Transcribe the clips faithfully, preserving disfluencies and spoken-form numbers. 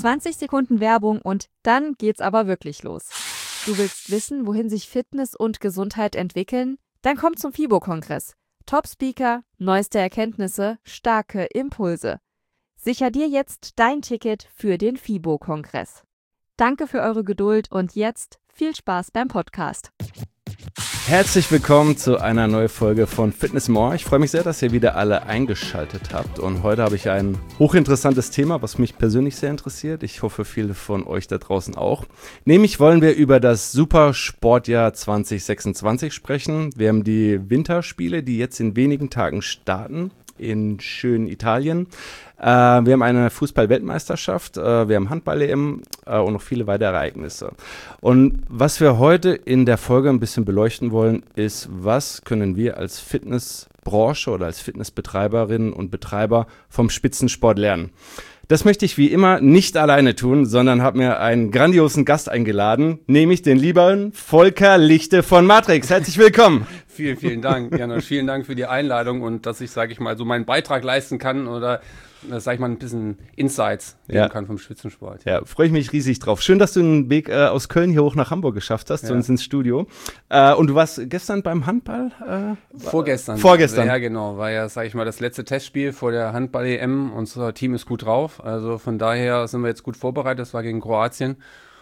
zwanzig Sekunden Werbung und dann geht's aber wirklich los. Du willst wissen, wohin sich Fitness und Gesundheit entwickeln? Dann komm zum FIBO-Kongress. Top-Speaker, neueste Erkenntnisse, starke Impulse. Sicher dir jetzt dein Ticket für den FIBO-Kongress. Danke für eure Geduld und jetzt viel Spaß beim Podcast. Herzlich willkommen zu einer neuen Folge von Fitness im Ohr. Ich freue mich sehr, dass ihr wieder alle eingeschaltet habt. Und heute habe ich ein hochinteressantes Thema, was mich persönlich sehr interessiert. Ich hoffe, viele von euch da draußen auch. Nämlich wollen wir über das Supersportjahr zwanzig sechsundzwanzig sprechen. Wir haben die Winterspiele, die jetzt in wenigen Tagen starten in schönen Italien. Äh, wir haben eine Fußball-Weltmeisterschaft, äh, wir haben Handball-E M äh, und noch viele weitere Ereignisse. Und was wir heute in der Folge ein bisschen beleuchten wollen, ist, was können wir als Fitnessbranche oder als Fitnessbetreiberinnen und Betreiber vom Spitzensport lernen. Das möchte ich wie immer nicht alleine tun, sondern habe mir einen grandiosen Gast eingeladen, nämlich den lieben Volker Lichte von Matrix. Herzlich willkommen. Vielen, vielen Dank, Janosch. Vielen Dank für die Einladung und dass ich, sage ich mal, so meinen Beitrag leisten kann oder, sage ich mal, ein bisschen Insights geben ja. kann vom Spitzensport. Ja, freue ich mich riesig drauf. Schön, dass du den Weg äh, aus Köln hier hoch nach Hamburg geschafft hast, ja. zu uns ins Studio. Äh, und du warst gestern beim Handball? Äh, Vorgestern. Vorgestern. Ja, genau. War ja, sage ich mal, das letzte Testspiel vor der Handball-E M. Unser Team ist gut drauf. Also von daher sind wir jetzt gut vorbereitet. Das war gegen Kroatien.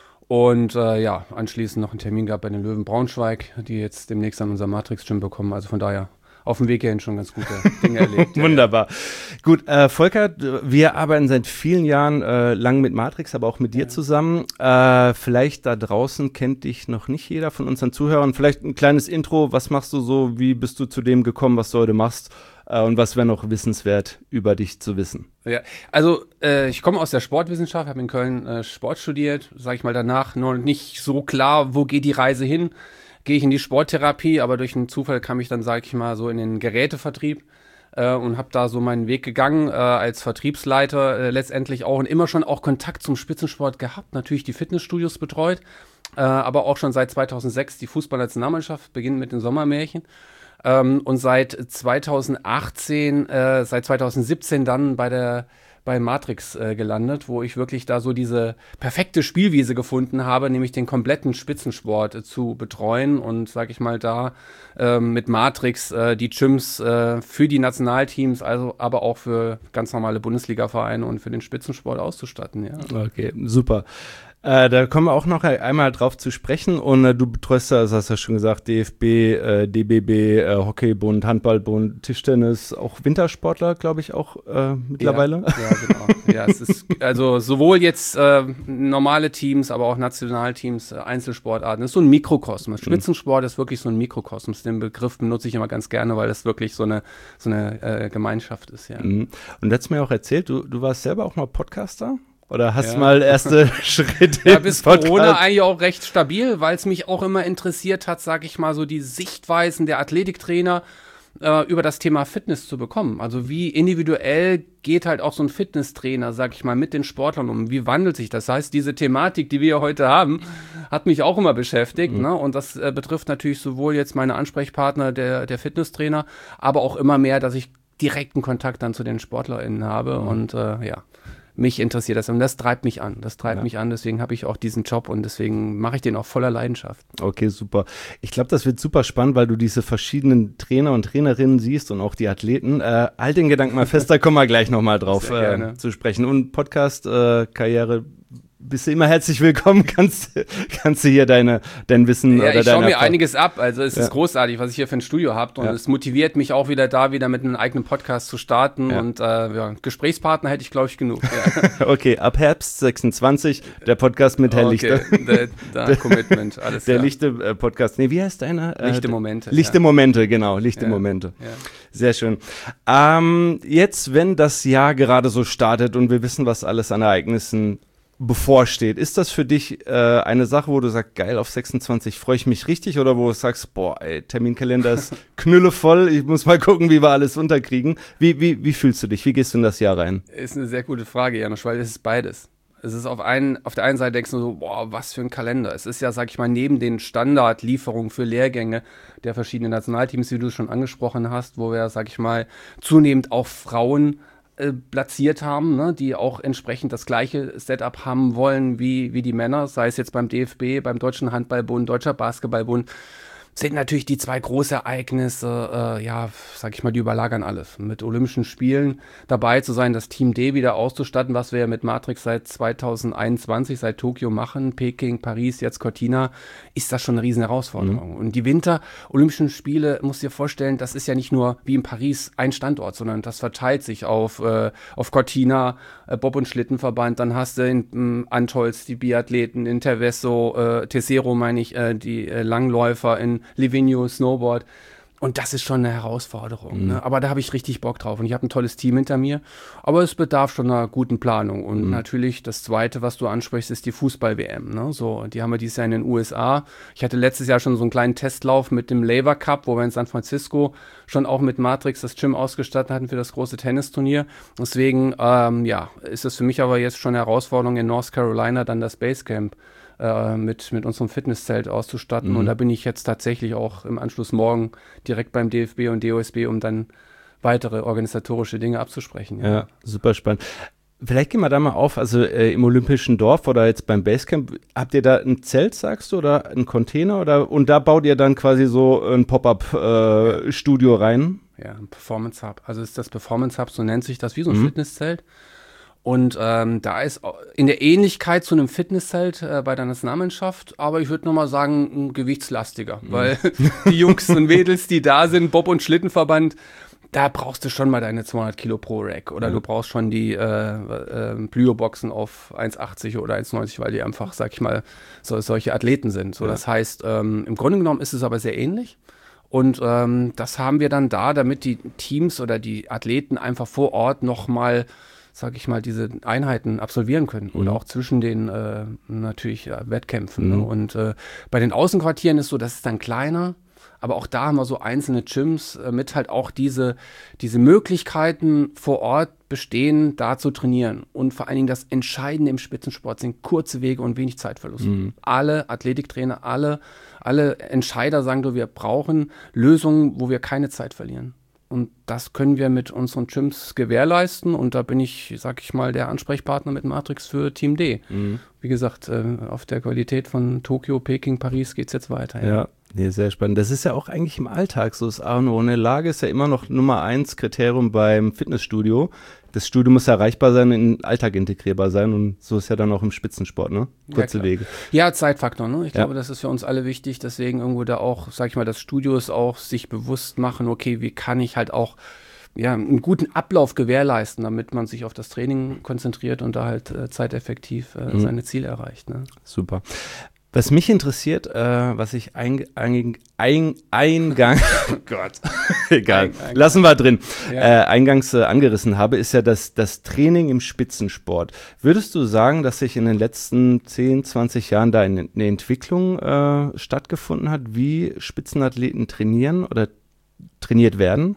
Und äh, ja, anschließend noch einen Termin gehabt bei den Löwen Braunschweig, die jetzt demnächst an unser Matrix-Gym bekommen. Also von daher auf dem Weg hierhin schon ganz gute Dinge erlebt. Ja, wunderbar. Ja. Gut, äh, Volker, wir arbeiten seit vielen Jahren äh, lang mit Matrix, aber auch mit dir ja. zusammen. Äh, vielleicht da draußen kennt dich noch nicht jeder von unseren Zuhörern. Vielleicht ein kleines Intro. Was machst du so? Wie bist du zu dem gekommen, was du heute machst? Und was wäre noch wissenswert über dich zu wissen? Ja, also äh, ich komme aus der Sportwissenschaft, habe in Köln äh, Sport studiert, sage ich mal danach, noch nicht so klar, wo geht die Reise hin? Gehe ich in die Sporttherapie, aber durch einen Zufall kam ich dann, sage ich mal, so in den Gerätevertrieb äh, und habe da so meinen Weg gegangen äh, als Vertriebsleiter äh, letztendlich auch und immer schon auch Kontakt zum Spitzensport gehabt, natürlich die Fitnessstudios betreut, äh, aber auch schon seit zweitausendsechs die Fußballnationalmannschaft, beginnt mit den Sommermärchen. Ähm, und seit zweitausendachtzehn, äh, seit zweitausendsiebzehn dann bei der bei Matrix äh, gelandet, wo ich wirklich da so diese perfekte Spielwiese gefunden habe, nämlich den kompletten Spitzensport äh, zu betreuen und, sag ich mal, da äh, mit Matrix äh, die Gyms äh, für die Nationalteams, also aber auch für ganz normale Bundesliga-Vereine und für den Spitzensport auszustatten. Ja. Okay, super. Äh, da kommen wir auch noch einmal drauf zu sprechen und äh, du betreust ja, das hast du ja schon gesagt, D F B, äh, D B B, äh, Hockeybund, Handballbund, Tischtennis, auch Wintersportler, glaube ich, auch äh, mittlerweile. Ja, ja, genau. Ja, es ist also sowohl jetzt äh, normale Teams, aber auch Nationalteams, äh, Einzelsportarten. Das ist so ein Mikrokosmos. Spitzensport ist wirklich so ein Mikrokosmos. Den Begriff benutze ich immer ganz gerne, weil das wirklich so eine, so eine äh, Gemeinschaft ist. Ja. Mhm. Und du hast mir auch erzählt, du, du warst selber auch mal Podcaster? Oder hast ja. mal erste Schritte? Ja, bis Corona eigentlich auch recht stabil, weil es mich auch immer interessiert hat, sag ich mal, so die Sichtweisen der Athletiktrainer äh, über das Thema Fitness zu bekommen. Also wie individuell geht halt auch so ein Fitnesstrainer, sag ich mal, mit den Sportlern um? Wie wandelt sich das? Das heißt, diese Thematik, die wir heute haben, hat mich auch immer beschäftigt. Mhm. Ne? Und das äh, betrifft natürlich sowohl jetzt meine Ansprechpartner, der, der Fitnesstrainer, aber auch immer mehr, dass ich direkten Kontakt dann zu den SportlerInnen habe. Mhm. Und äh, ja, mich interessiert das und das treibt mich an. Das treibt ja. mich an, deswegen habe ich auch diesen Job und deswegen mache ich den auch voller Leidenschaft. Okay, super. Ich glaube, das wird super spannend, weil du diese verschiedenen Trainer und Trainerinnen siehst und auch die Athleten. Äh, halt den Gedanken mal fest, da kommen wir gleich nochmal drauf äh, zu sprechen. Und Podcast-Karriere äh, bist du immer herzlich willkommen, kannst, kannst du hier deine, dein Wissen ja, oder deine... ich schaue mir Erfahrung. einiges ab, also es ja. ist großartig, was ich hier für ein Studio habe und ja. es motiviert mich auch wieder da, wieder mit einem eigenen Podcast zu starten ja. und äh, ja, Gesprächspartner hätte ich, glaube ich, genug. Ja. Okay, ab Herbst sechsundzwanzig, der Podcast mit Herr okay. Lichte. Der, der Commitment, alles Der klar. Lichte-Podcast, nee, wie heißt deiner? Lichte Momente. Lichte ja. Momente, genau, Lichte ja. Momente. Ja. Sehr schön. Ähm, jetzt, wenn das Jahr gerade so startet und wir wissen, was alles an Ereignissen bevorsteht. Ist das für dich äh, eine Sache, wo du sagst, geil, auf sechsundzwanzig freue ich mich richtig, oder wo du sagst, boah, ey, Terminkalender ist knüllevoll, ich muss mal gucken, wie wir alles unterkriegen. Wie, wie, wie fühlst du dich? Wie gehst du in das Jahr rein? Ist eine sehr gute Frage, Janosch, weil es ist beides. Es ist auf, einen, auf der einen Seite denkst du so, boah, was für ein Kalender. Es ist ja, sag ich mal, neben den Standardlieferungen für Lehrgänge der verschiedenen Nationalteams, wie du schon angesprochen hast, wo wir, sag ich mal, zunehmend auch Frauen äh, platziert haben, ne, die auch entsprechend das gleiche Setup haben wollen wie, wie die Männer, sei es jetzt beim D F B, beim Deutschen Handballbund, Deutscher Basketballbund, sind natürlich die zwei Großereignisse, äh, ja, sag ich mal, die überlagern alles. Mit Olympischen Spielen dabei zu sein, das Team D wieder auszustatten, was wir ja mit Matrix seit zwanzig einundzwanzig, seit Tokio machen, Peking, Paris, jetzt Cortina, ist das schon eine riesen Herausforderung. Mhm. Und die Winter-Olympischen Spiele, musst du dir vorstellen, das ist ja nicht nur wie in Paris ein Standort, sondern das verteilt sich auf, äh, auf Cortina, äh, Bob- und Schlittenverband, dann hast du in äh, Antolz die Biathleten, in Terveso, äh, Tesero meine ich, äh, die äh, Langläufer, in Livigno, Snowboard. Und das ist schon eine Herausforderung. Mhm. Ne? Aber da habe ich richtig Bock drauf. Und ich habe ein tolles Team hinter mir. Aber es bedarf schon einer guten Planung. Und mhm. natürlich das Zweite, was du ansprichst, ist die Fußball-W M. Ne? So, die haben wir dieses Jahr in den U S A. Ich hatte letztes Jahr schon so einen kleinen Testlauf mit dem Laver Cup, wo wir in San Francisco schon auch mit Matrix das Gym ausgestattet hatten für das große Tennisturnier. Deswegen, ähm, ja, ist es für mich aber jetzt schon eine Herausforderung, in North Carolina dann das Basecamp mit, mit unserem Fitnesszelt auszustatten. Mhm. Und da bin ich jetzt tatsächlich auch im Anschluss morgen direkt beim D F B und D O S B, um dann weitere organisatorische Dinge abzusprechen. Ja, ja, super spannend. Vielleicht gehen wir da mal auf, also äh, im Olympischen Dorf oder jetzt beim Basecamp, habt ihr da ein Zelt, sagst du, oder einen Container? Oder, und da baut ihr dann quasi so ein Pop-up-Studio äh, rein? Ja, ein Performance Hub. Also ist das Performance Hub, so nennt sich das, wie so ein mhm. Fitnesszelt. Und ähm, da ist in der Ähnlichkeit zu einem Fitnesszelt äh, bei der Nationalmannschaft, aber ich würde nochmal sagen, ein gewichtslastiger, mhm. weil die Jungs und Mädels, die da sind, Bob- und Schlittenverband, da brauchst du schon mal deine zweihundert Kilo pro Rack oder ja. du brauchst schon die äh, äh, Plyo-Boxen auf eins achtzig oder eins neunzig, weil die einfach, sag ich mal, so, solche Athleten sind. So, ja. Das heißt, ähm, im Grunde genommen ist es aber sehr ähnlich. Und ähm, das haben wir dann da, damit die Teams oder die Athleten einfach vor Ort nochmal, sag ich mal, diese Einheiten absolvieren können. Mhm. Oder auch zwischen den äh, natürlich ja, Wettkämpfen. Mhm. Ne? Und äh, bei den Außenquartieren ist so, das ist dann kleiner. Aber auch da haben wir so einzelne Gyms, äh, mit halt auch diese, diese Möglichkeiten vor Ort bestehen, da zu trainieren. Und vor allen Dingen das Entscheidende im Spitzensport sind kurze Wege und wenig Zeitverlust. Mhm. Alle Athletiktrainer, alle, alle Entscheider sagen, wir brauchen Lösungen, wo wir keine Zeit verlieren. Und das können wir mit unseren Gyms gewährleisten. Und da bin ich, sag ich mal, der Ansprechpartner mit Matrix für Team D. Mhm. Wie gesagt, äh, auf der Qualität von Tokio, Peking, Paris geht es jetzt weiter. Ja, ja. Nee, sehr spannend. Das ist ja auch eigentlich im Alltag so. Das A und O. Eine Lage ist ja immer noch Nummer eins Kriterium beim Fitnessstudio. Das Studio muss erreichbar sein, in den Alltag integrierbar sein. Und so ist ja dann auch im Spitzensport, ne? Kurze ja, Wege. Ja, Zeitfaktor, ne? Ich ja. glaube, das ist für uns alle wichtig. Deswegen irgendwo da auch, sag ich mal, das Studios auch sich bewusst machen, okay, wie kann ich halt auch ja, einen guten Ablauf gewährleisten, damit man sich auf das Training konzentriert und da halt äh, zeiteffektiv äh, mhm. seine Ziele erreicht. Ne? Super. Was mich interessiert, äh, was ich ein, ein, ein, Eingang, oh Gott, egal, ein, lassen wir drin, ja. äh, eingangs äh, angerissen habe, ist ja das, das Training im Spitzensport. Würdest du sagen, dass sich in den letzten zehn, zwanzig Jahren da eine, eine Entwicklung äh, stattgefunden hat, wie Spitzenathleten trainieren oder trainiert werden?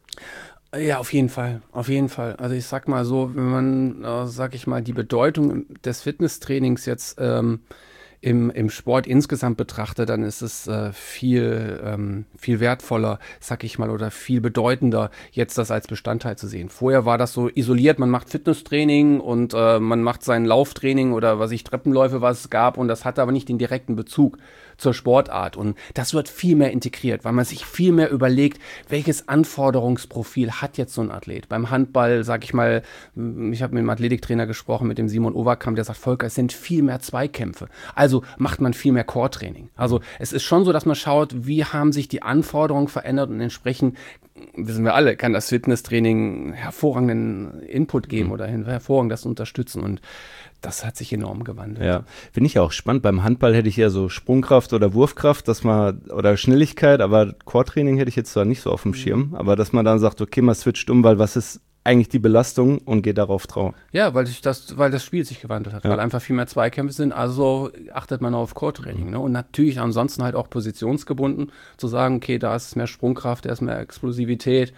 Ja, auf jeden Fall, auf jeden Fall. Also ich sag mal so, wenn man, äh, sag ich mal, die Bedeutung des Fitnesstrainings jetzt ähm, Im, im Sport insgesamt betrachtet, dann ist es äh, viel, ähm, viel wertvoller, sag ich mal, oder viel bedeutender, jetzt das als Bestandteil zu sehen. Vorher war das so isoliert, man macht Fitnesstraining und äh, man macht sein Lauftraining oder was ich Treppenläufe, was es gab, und das hatte aber nicht den direkten Bezug zur Sportart. Und das wird viel mehr integriert, weil man sich viel mehr überlegt, welches Anforderungsprofil hat jetzt so ein Athlet. Beim Handball, sag ich mal, ich habe mit dem Athletiktrainer gesprochen, mit dem Simon Overkamp, der sagt, Volker, es sind viel mehr Zweikämpfe. Also macht man viel mehr Core-Training. Also es ist schon so, dass man schaut, wie haben sich die Anforderungen verändert, und entsprechend, wissen wir alle, kann das Fitnesstraining hervorragenden Input geben mhm. oder hervorragend das unterstützen, und das hat sich enorm gewandelt. Ja, finde ich auch spannend. Beim Handball hätte ich eher so Sprungkraft oder Wurfkraft, dass man, oder Schnelligkeit, aber Core-Training hätte ich jetzt zwar nicht so auf dem Schirm, aber dass man dann sagt, okay, man switcht um, weil was ist eigentlich die Belastung, und geht darauf drauf. Ja, weil sich das, weil das Spiel sich gewandelt hat, ja. weil einfach viel mehr Zweikämpfe sind, also achtet man auf Core-Training. Ne? Und natürlich ansonsten halt auch positionsgebunden, zu sagen, okay, da ist mehr Sprungkraft, da ist mehr Explosivität.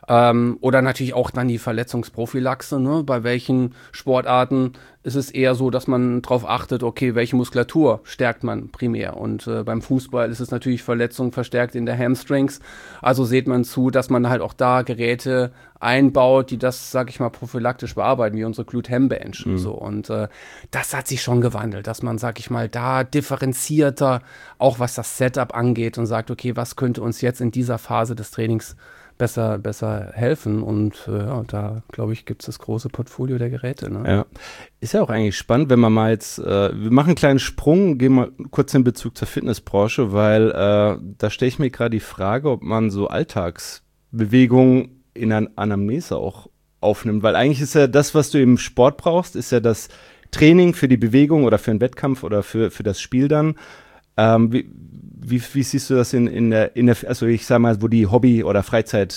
Ähm, oder natürlich auch dann die Verletzungsprophylaxe, ne? Bei welchen Sportarten ist es eher so, dass man darauf achtet, okay, welche Muskulatur stärkt man primär. Und äh, beim Fußball ist es natürlich Verletzung verstärkt in der Hamstrings. Also seht man zu, dass man halt auch da Geräte einbaut, die das, sag ich mal, prophylaktisch bearbeiten, wie unsere Glute-Ham-Bench. Mhm. So. Und äh, das hat sich schon gewandelt, dass man, sag ich mal, da differenzierter, auch was das Setup angeht und sagt, okay, was könnte uns jetzt in dieser Phase des Trainings besser, besser helfen. Und äh, ja, da, glaube ich, gibt es das große Portfolio der Geräte. Ne? Ja, ist ja auch eigentlich spannend, wenn man mal jetzt, äh, wir machen einen kleinen Sprung, gehen mal kurz in Bezug zur Fitnessbranche, weil äh, da stelle ich mir gerade die Frage, ob man so Alltagsbewegungen in einer Anamnese auch aufnimmt, weil eigentlich ist ja das, was du im Sport brauchst, ist ja das Training für die Bewegung oder für einen Wettkampf oder für, für das Spiel dann. Ähm, wie, wie, wie siehst du das in, in, der, in der, also ich sag mal, wo die Hobby- oder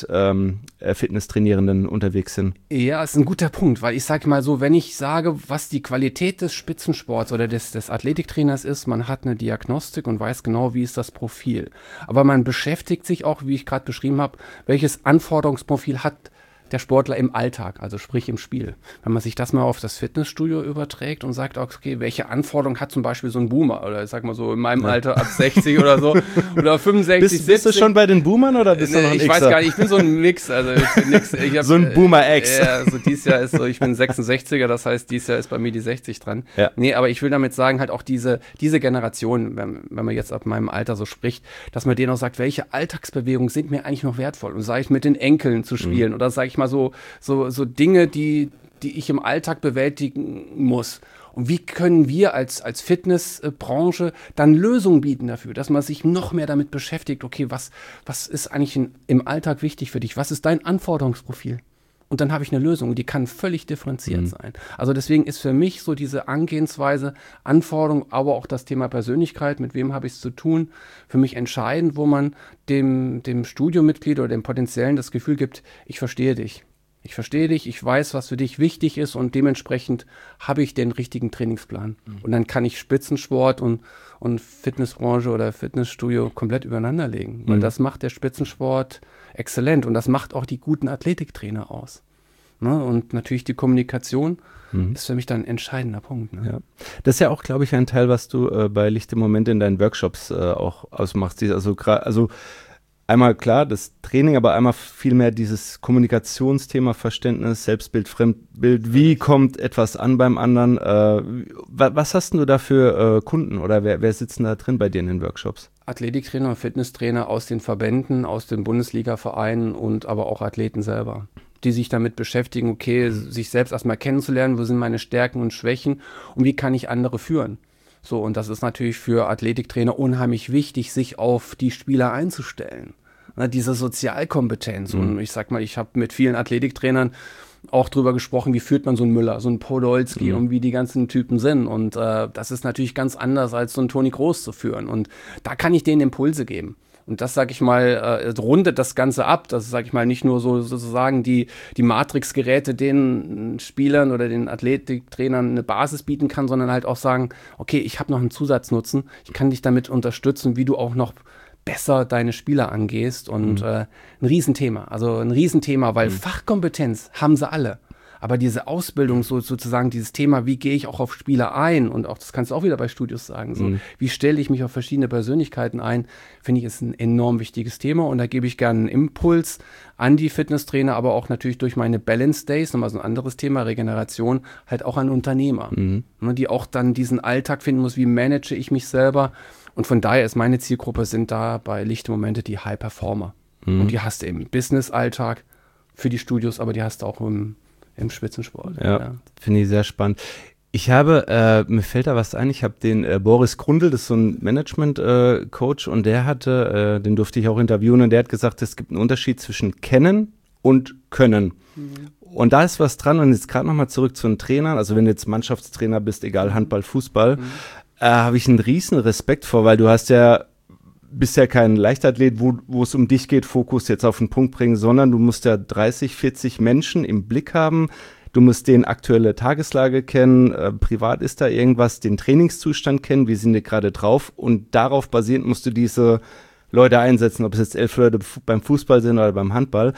Freizeit-Fitness-Trainierenden ähm, unterwegs sind? Ja, ist ein guter Punkt, weil ich sage mal so, wenn ich sage, was die Qualität des Spitzensports oder des, des Athletiktrainers ist, man hat eine Diagnostik und weiß genau, wie ist das Profil. Aber man beschäftigt sich auch, wie ich gerade beschrieben habe, welches Anforderungsprofil hat der Sportler im Alltag, also sprich im Spiel. Wenn man sich das mal auf das Fitnessstudio überträgt und sagt, okay, welche Anforderungen hat zum Beispiel so ein Boomer oder ich sag mal so in meinem ja. Alter ab sechzig oder so oder fünfundsechzig, bist, bist du schon bei den Boomern oder bist du noch ein Ich Xer? weiß gar nicht, ich bin so ein Mix, also ich bin nix, ich hab, so ein Boomer-Ex. Ja, äh, also dieses Jahr ist so, ich bin sechsundsechziger, das heißt, dieses Jahr ist bei mir die sechzig dran. Ja. Nee, aber ich will damit sagen, halt auch diese, diese Generation, wenn, wenn man jetzt ab meinem Alter so spricht, dass man denen auch sagt, welche Alltagsbewegungen sind mir eigentlich noch wertvoll und sage ich mit den Enkeln zu spielen mhm. oder sage ich mal so, so So, so Dinge, die, die ich im Alltag bewältigen muss. Und wie können wir als, als Fitnessbranche dann Lösungen bieten dafür, dass man sich noch mehr damit beschäftigt, okay, was, was ist eigentlich in, im Alltag wichtig für dich? Was ist dein Anforderungsprofil? Und dann habe ich eine Lösung, die kann völlig differenziert mhm. sein. Also deswegen ist für mich so diese Angehensweise, Anforderung, aber auch das Thema Persönlichkeit, mit wem habe ich es zu tun, für mich entscheidend, wo man dem, dem Studiomitglied oder dem Potenziellen das Gefühl gibt, ich verstehe dich. Ich verstehe dich, ich weiß, was für dich wichtig ist und dementsprechend habe ich den richtigen Trainingsplan. Mhm. Und dann kann ich Spitzensport und, und Fitnessbranche oder Fitnessstudio komplett übereinander legen. Mhm. Weil das macht der Spitzensport exzellent und das macht auch die guten Athletiktrainer aus. Ne? Und natürlich die Kommunikation mhm. ist für mich dann ein entscheidender Punkt. Ne? Ja. Das ist ja auch, glaube ich, ein Teil, was du äh, bei Licht im Moment in deinen Workshops äh, auch ausmachst. Also, also einmal klar, das Training, aber einmal viel mehr dieses Kommunikationsthema, Verständnis, Selbstbild, Fremdbild. Wie kommt etwas an beim anderen? Äh, was hast du da für äh, Kunden oder wer, wer sitzt denn da drin bei dir in den Workshops? Athletiktrainer und Fitnesstrainer aus den Verbänden, aus den Bundesliga-Vereinen und aber auch Athleten selber, die sich damit beschäftigen, okay, sich selbst erstmal kennenzulernen, wo sind meine Stärken und Schwächen und wie kann ich andere führen. So, und das ist natürlich für Athletiktrainer unheimlich wichtig, sich auf die Spieler einzustellen. Na, diese Sozialkompetenz. Mhm. Und ich sag mal, ich habe mit vielen Athletiktrainern auch drüber gesprochen, wie führt man so einen Müller, so einen Podolski mhm. und wie die ganzen Typen sind. Und äh, das ist natürlich ganz anders, als so einen Toni Kroos zu führen. Und da kann ich denen Impulse geben. Und das, sag ich mal, äh, rundet das Ganze ab. Das ist, sag ich mal, nicht nur so sozusagen die, die Matrix-Geräte den Spielern oder den Athletiktrainern eine Basis bieten kann, sondern halt auch sagen, okay, ich habe noch einen Zusatznutzen. Ich kann dich damit unterstützen, wie du auch noch besser deine Spieler angehst. Und mhm. äh, ein Riesenthema. Also ein Riesenthema, weil mhm. Fachkompetenz haben sie alle. Aber diese Ausbildung, so, sozusagen dieses Thema, wie gehe ich auch auf Spieler ein und auch, das kannst du auch wieder bei Studios sagen, so, mhm. wie stelle ich mich auf verschiedene Persönlichkeiten ein, finde ich, ist ein enorm wichtiges Thema und da gebe ich gerne einen Impuls an die Fitnesstrainer, aber auch natürlich durch meine Balance Days, nochmal so ein anderes Thema, Regeneration, halt auch an Unternehmer, mhm. ne, die auch dann diesen Alltag finden muss, wie manage ich mich selber und von daher ist meine Zielgruppe, sind da bei Lichtmomente die High Performer mhm. und die hast du im Business-Alltag für die Studios, aber die hast du auch im Im Spitzensport. Ja, ja. Finde ich sehr spannend. Ich habe, äh, mir fällt da was ein, ich habe den äh, Boris Grundl, das ist so ein Management-Coach äh, und der hatte, äh, den durfte ich auch interviewen und der hat gesagt, es gibt einen Unterschied zwischen kennen und können. Mhm. Und da ist was dran und jetzt gerade nochmal zurück zu den Trainern, also wenn du jetzt Mannschaftstrainer bist, egal Handball, Fußball, mhm. äh, habe ich einen riesen Respekt vor, weil du hast ja bist ja kein Leichtathlet, wo, wo es um dich geht, Fokus jetzt auf den Punkt bringen, sondern du musst ja dreißig, vierzig Menschen im Blick haben. Du musst den aktuelle Tageslage kennen, äh, privat ist da irgendwas, den Trainingszustand kennen, wie sind die gerade drauf und darauf basierend musst du diese Leute einsetzen, ob es jetzt elf Leute beim Fußball sind oder beim Handball.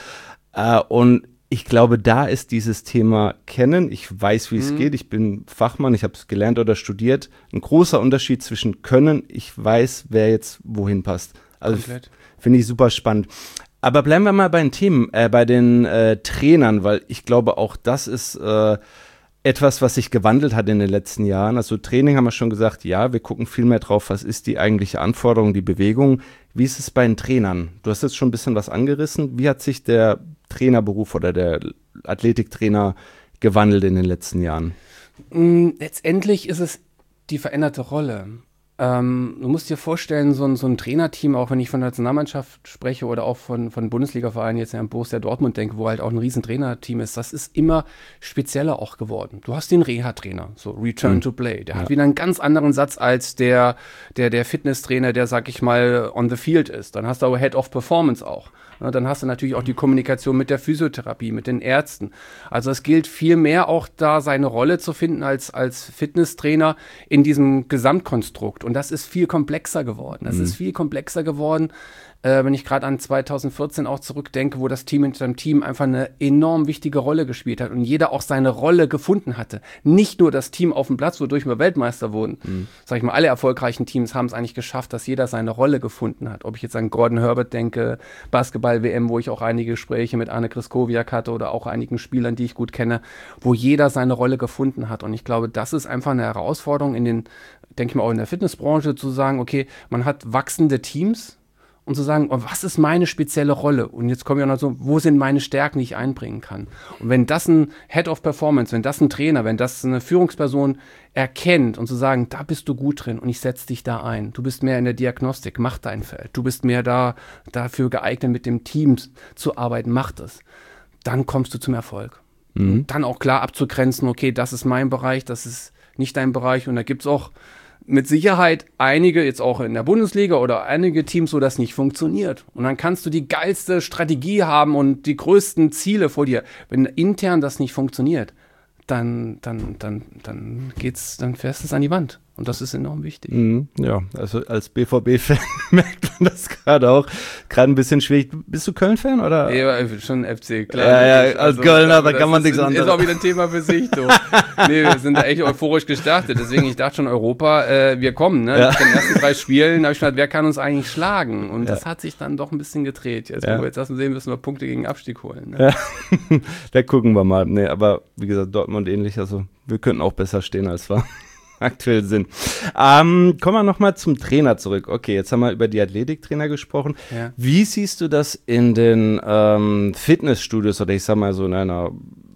Äh, und ich glaube, da ist dieses Thema Kennen, ich weiß, wie es Mhm. geht, ich bin Fachmann, ich habe es gelernt oder studiert, ein großer Unterschied zwischen Können, ich weiß, wer jetzt wohin passt. Also Komplett. finde ich super spannend. Aber bleiben wir mal bei den Themen, äh, bei den äh, Trainern, weil ich glaube, auch das ist äh, etwas, was sich gewandelt hat in den letzten Jahren. Also Training haben wir schon gesagt, ja, wir gucken viel mehr drauf, was ist die eigentliche Anforderung, die Bewegung. Wie ist es bei den Trainern? Du hast jetzt schon ein bisschen was angerissen. Wie hat sich der Trainerberuf oder der Athletiktrainer gewandelt in den letzten Jahren? Mm, Letztendlich ist es die veränderte Rolle. Ähm, du musst dir vorstellen, so ein, so ein Trainerteam, auch wenn ich von der Nationalmannschaft spreche oder auch von, von Bundesliga-Vereinen jetzt an Borussia Dortmund denke, wo halt auch ein riesen Trainerteam ist, das ist immer spezieller auch geworden. Du hast den Reha-Trainer, so Return Mhm. to Play. Der Ja. hat wieder einen ganz anderen Satz als der, der, der Fitnesstrainer, der, sag ich mal, on the field ist. Dann hast du aber Head of Performance auch. Ja, dann hast du natürlich auch die Kommunikation mit der Physiotherapie, mit den Ärzten. Also es gilt viel mehr auch da seine Rolle zu finden als, als Fitnesstrainer in diesem Gesamtkonstrukt. Und das ist viel komplexer geworden. Das Mhm. ist viel komplexer geworden, äh, wenn ich gerade an zweitausendvierzehn auch zurückdenke, wo das Team in seinem Team einfach eine enorm wichtige Rolle gespielt hat und jeder auch seine Rolle gefunden hatte. Nicht nur das Team auf dem Platz, wodurch wir Weltmeister wurden. Mhm. Sag ich mal, alle erfolgreichen Teams haben es eigentlich geschafft, dass jeder seine Rolle gefunden hat. Ob ich jetzt an Gordon Herbert denke, Basketball-W M, wo ich auch einige Gespräche mit Arne Kriskowiak hatte oder auch einigen Spielern, die ich gut kenne, wo jeder seine Rolle gefunden hat. Und ich glaube, das ist einfach eine Herausforderung in den, denke ich mal, auch in der Fitnessbranche zu sagen, okay, man hat wachsende Teams und zu sagen, oh, was ist meine spezielle Rolle? Und jetzt kommen wir noch so, wo sind meine Stärken, die ich einbringen kann? Und wenn das ein Head of Performance, wenn das ein Trainer, wenn das eine Führungsperson erkennt und zu sagen, da bist du gut drin und ich setze dich da ein. Du bist mehr in der Diagnostik, mach dein Feld. Du bist mehr da dafür geeignet, mit dem Team zu arbeiten, mach das. Dann kommst du zum Erfolg. Mhm. Und dann auch klar abzugrenzen, okay, das ist mein Bereich, das ist nicht dein Bereich. Und da gibt es auch mit Sicherheit einige, jetzt auch in der Bundesliga oder einige Teams, wo das nicht funktioniert. Und dann kannst du die geilste Strategie haben und die größten Ziele vor dir. Wenn intern das nicht funktioniert, dann, dann, dann, dann geht's, dann fährst du es an die Wand. Und das ist enorm wichtig. Mhm. Ja, also als B V B-Fan merkt man das gerade auch. Gerade ein bisschen schwierig. Bist du Köln-Fan oder? Ja, schon F C, klar. Ja, ja, natürlich. als Kölner, da das kann man ist, nichts Ist anderes. auch wieder ein Thema für sich. So. Nee, wir sind da echt euphorisch gestartet. Deswegen, ich dachte schon, Europa, äh, wir kommen. Ne? Ja. Nach den ersten drei Spielen habe ich gedacht, wer kann uns eigentlich schlagen? Und Ja. das hat sich dann doch ein bisschen gedreht. Jetzt, Ja. wo wir jetzt erst mal sehen, müssen wir Punkte gegen Abstieg holen. Ne? Ja. Da gucken wir mal. Nee, aber wie gesagt, Dortmund ähnlich. Also wir könnten auch besser stehen, als wir aktuell sind. Ähm, kommen wir nochmal zum Trainer zurück. Okay, jetzt haben wir über die Athletiktrainer gesprochen. Ja. Wie siehst du das in den ähm, Fitnessstudios oder ich sag mal so in einer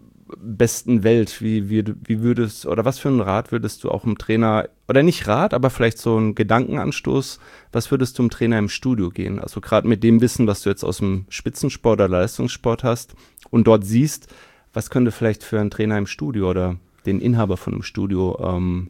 besten Welt? Wie, wie, wie würdest, oder was für einen Rat würdest du auch im Trainer, oder nicht Rat, aber vielleicht so einen Gedankenanstoß, was würdest du im Trainer im Studio gehen? Also gerade mit dem Wissen, was du jetzt aus dem Spitzensport oder Leistungssport hast und dort siehst, was könnte vielleicht für einen Trainer im Studio oder den Inhaber von einem Studio ähm,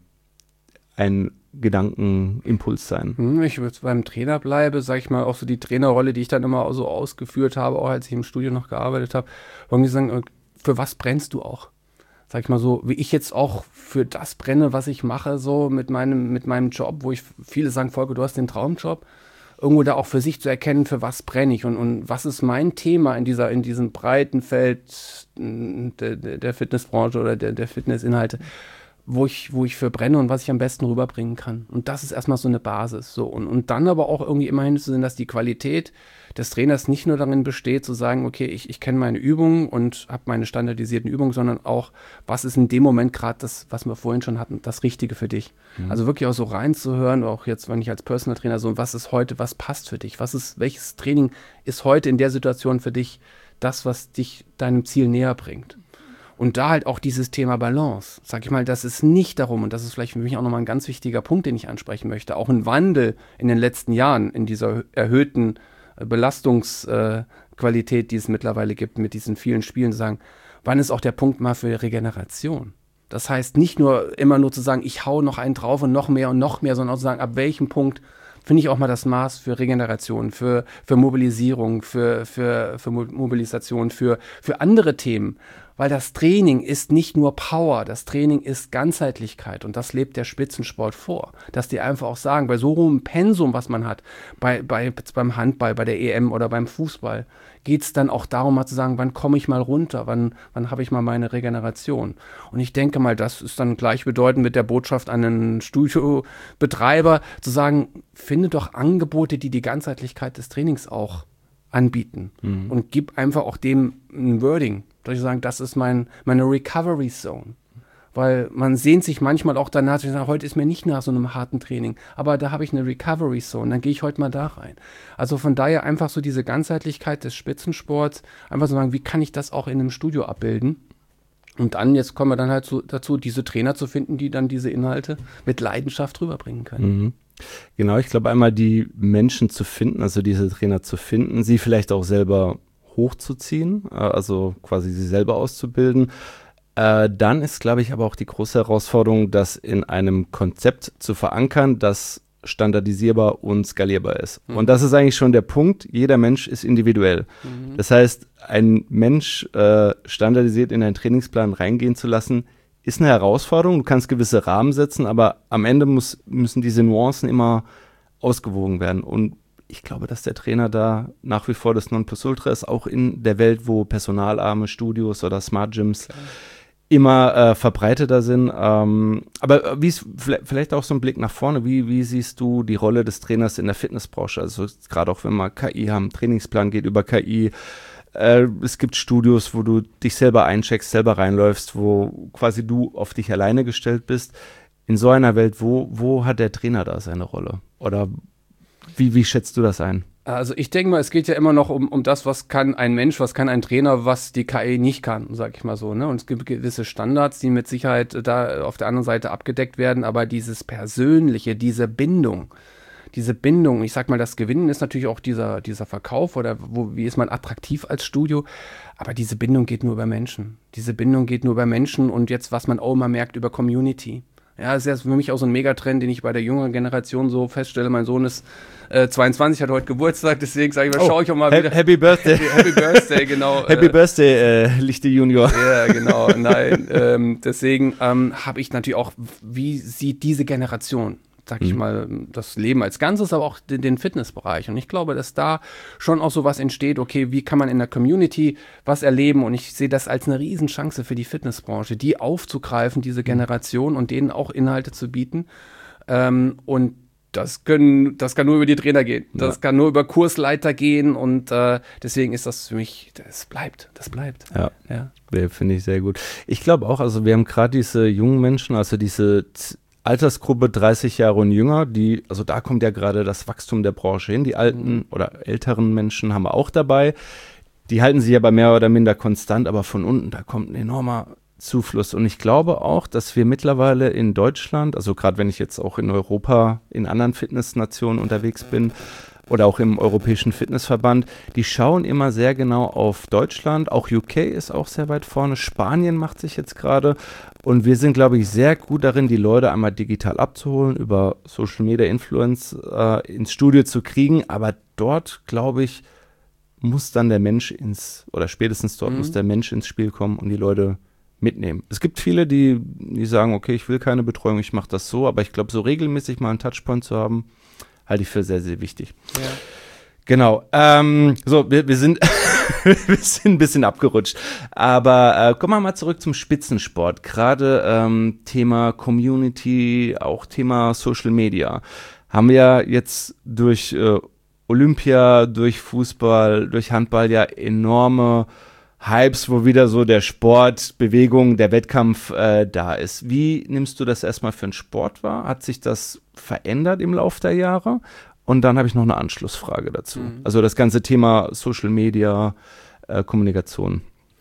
ein Gedankenimpuls sein? Hm, Ich würde beim Trainer bleibe, sag ich mal, auch so die Trainerrolle, die ich dann immer so ausgeführt habe, auch als ich im Studio noch gearbeitet habe, irgendwie sagen, für was brennst du auch? Sag ich mal so, wie ich jetzt auch für das brenne, was ich mache, so mit meinem, mit meinem Job, wo ich, viele sagen, Volker, du hast den Traumjob, irgendwo da auch für sich zu erkennen, für was brenne ich und, und was ist mein Thema in dieser, in diesem breiten Feld der, der Fitnessbranche oder der, der Fitnessinhalte, wo ich, wo ich für brenne und was ich am besten rüberbringen kann. Und das ist erstmal so eine Basis. So. Und, und dann aber auch irgendwie immerhin zu sehen, dass die Qualität des Trainers nicht nur darin besteht, zu sagen, okay, ich, ich kenne meine Übungen und habe meine standardisierten Übungen, sondern auch, was ist in dem Moment gerade das, was wir vorhin schon hatten, das Richtige für dich. Mhm. Also wirklich auch so reinzuhören, auch jetzt, wenn ich als Personal Trainer so, was ist heute, was passt für dich? Was ist, welches Training ist heute in der Situation für dich das, was dich deinem Ziel näher bringt? Und da halt auch dieses Thema Balance, sag ich mal, das ist nicht darum, und das ist vielleicht für mich auch nochmal ein ganz wichtiger Punkt, den ich ansprechen möchte, auch ein Wandel in den letzten Jahren in dieser erhöhten Belastungsqualität, die es mittlerweile gibt, mit diesen vielen Spielen, zu sagen, wann ist auch der Punkt mal für Regeneration? Das heißt, nicht nur immer nur zu sagen, ich hau noch einen drauf und noch mehr und noch mehr, sondern auch zu sagen, ab welchem Punkt finde ich auch mal das Maß für Regeneration, für, für Mobilisierung, für, für, für Mobilisation, für, für andere Themen. Weil das Training ist nicht nur Power, das Training ist Ganzheitlichkeit und das lebt der Spitzensport vor. Dass die einfach auch sagen, bei so hohem Pensum, was man hat, bei, bei, beim Handball, bei der E M oder beim Fußball, geht es dann auch darum, mal zu sagen, wann komme ich mal runter, wann, wann habe ich mal meine Regeneration. Und ich denke mal, das ist dann gleichbedeutend mit der Botschaft an einen Studiobetreiber, zu sagen, finde doch Angebote, die die Ganzheitlichkeit des Trainings auch anbieten. Mhm. Und gib einfach auch dem ein Wording. Dass ich sagen, das ist mein, meine Recovery Zone. Weil man sehnt sich manchmal auch danach, ich sage, heute ist mir nicht nach so einem harten Training, aber da habe ich eine Recovery Zone, dann gehe ich heute mal da rein. Also von daher einfach so diese Ganzheitlichkeit des Spitzensports, einfach so sagen, wie kann ich das auch in einem Studio abbilden? Und dann, jetzt kommen wir dann halt zu, dazu, diese Trainer zu finden, die dann diese Inhalte mit Leidenschaft rüberbringen können. Mhm. Genau, ich glaube einmal die Menschen zu finden, also diese Trainer zu finden, sie vielleicht auch selber hochzuziehen, also quasi sie selber auszubilden. Äh, dann ist, glaube ich, aber auch die große Herausforderung, das in einem Konzept zu verankern, das standardisierbar und skalierbar ist. Mhm. Und das ist eigentlich schon der Punkt, jeder Mensch ist individuell. Mhm. Das heißt, ein Mensch äh, standardisiert in einen Trainingsplan reingehen zu lassen, ist eine Herausforderung. Du kannst gewisse Rahmen setzen, aber am Ende muss, müssen diese Nuancen immer ausgewogen werden. Und ich glaube, dass der Trainer da nach wie vor das Nonplusultra ist, auch in der Welt, wo personalarme Studios oder Smart Gyms Klar. immer äh, verbreiteter sind. Ähm, aber wie ist vielleicht auch so ein Blick nach vorne, wie, wie siehst du die Rolle des Trainers in der Fitnessbranche? Also gerade auch wenn wir K I haben, Trainingsplan geht über K I. Äh, es gibt Studios, wo du dich selber eincheckst, selber reinläufst, wo quasi du auf dich alleine gestellt bist. In so einer Welt, wo, wo hat der Trainer da seine Rolle? Oder Wie, wie schätzt du das ein? Also ich denke mal, es geht ja immer noch um, um das, was kann ein Mensch, was kann ein Trainer, was die K I nicht kann, sag ich mal so. Ne? Und es gibt gewisse Standards, die mit Sicherheit da auf der anderen Seite abgedeckt werden, aber dieses Persönliche, diese Bindung, diese Bindung, ich sag mal, das Gewinnen ist natürlich auch dieser, dieser Verkauf oder wo, wie ist man attraktiv als Studio, aber diese Bindung geht nur über Menschen. Diese Bindung geht nur über Menschen und jetzt, was man auch immer merkt, über Community. Ja, das ist ja für mich auch so ein Megatrend, den ich bei der jüngeren Generation so feststelle. Mein Sohn ist äh, zweiundzwanzig, hat heute Geburtstag, deswegen sage ich mal, oh, schaue ich auch mal ha- wieder. Happy Birthday. Happy, Happy Birthday, genau. Happy äh, Birthday, äh, Lichte Junior. Ja, genau, nein. ähm, deswegen ähm, habe ich natürlich auch, wie sieht diese Generation, sag ich mhm. mal, das Leben als Ganzes, aber auch den, den Fitnessbereich. Und ich glaube, dass da schon auch so was entsteht, okay, wie kann man in der Community was erleben? Und ich sehe das als eine Riesenchance für die Fitnessbranche, die aufzugreifen, diese Generation und denen auch Inhalte zu bieten. Ähm, und das können, das kann nur über die Trainer gehen. Das ja. kann nur über Kursleiter gehen und äh, deswegen ist das für mich, das bleibt, das bleibt. Ja, ja. Finde ich sehr gut. Ich glaube auch, also wir haben gerade diese jungen Menschen, also diese Altersgruppe dreißig Jahre und jünger, die, also da kommt ja gerade das Wachstum der Branche hin. Die alten mhm. oder älteren Menschen haben wir auch dabei. Die halten sich aber mehr oder minder konstant, aber von unten, da kommt ein enormer Zufluss. Und ich glaube auch, dass wir mittlerweile in Deutschland, also gerade wenn ich jetzt auch in Europa, in anderen Fitnessnationen unterwegs bin oder auch im Europäischen Fitnessverband, die schauen immer sehr genau auf Deutschland. Auch U K ist auch sehr weit vorne. Spanien macht sich jetzt gerade. Und wir sind, glaube ich, sehr gut darin, die Leute einmal digital abzuholen, über Social Media Influence äh, ins Studio zu kriegen. Aber dort, glaube ich, muss dann der Mensch ins, oder spätestens dort mhm. muss der Mensch ins Spiel kommen und die Leute mitnehmen. Es gibt viele, die, die sagen, okay, ich will keine Betreuung, ich mache das so. Aber ich glaube, so regelmäßig mal einen Touchpoint zu haben, halte ich für sehr, sehr wichtig. Ja. Genau. Ähm, so, wir, wir sind wir sind ein bisschen abgerutscht. Aber äh, kommen wir mal zurück zum Spitzensport. Gerade ähm, Thema Community, auch Thema Social Media. Haben wir ja jetzt durch äh, Olympia, durch Fußball, durch Handball ja enorme Hypes, wo wieder so der Sport, Bewegung, der Wettkampf äh, da ist. Wie nimmst du das erstmal für einen Sport wahr? Hat sich das verändert im Laufe der Jahre? Und dann habe ich noch eine Anschlussfrage dazu. Mhm. Also das ganze Thema Social Media, äh, Kommunikation.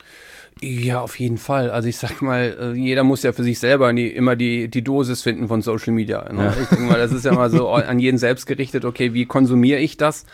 Ja, auf jeden Fall. Also ich sag mal, jeder muss ja für sich selber die, immer die, die Dosis finden von Social Media. Ne? Ja. Ich denke mal, das ist ja mal so an jeden selbst gerichtet, okay, wie konsumiere ich das?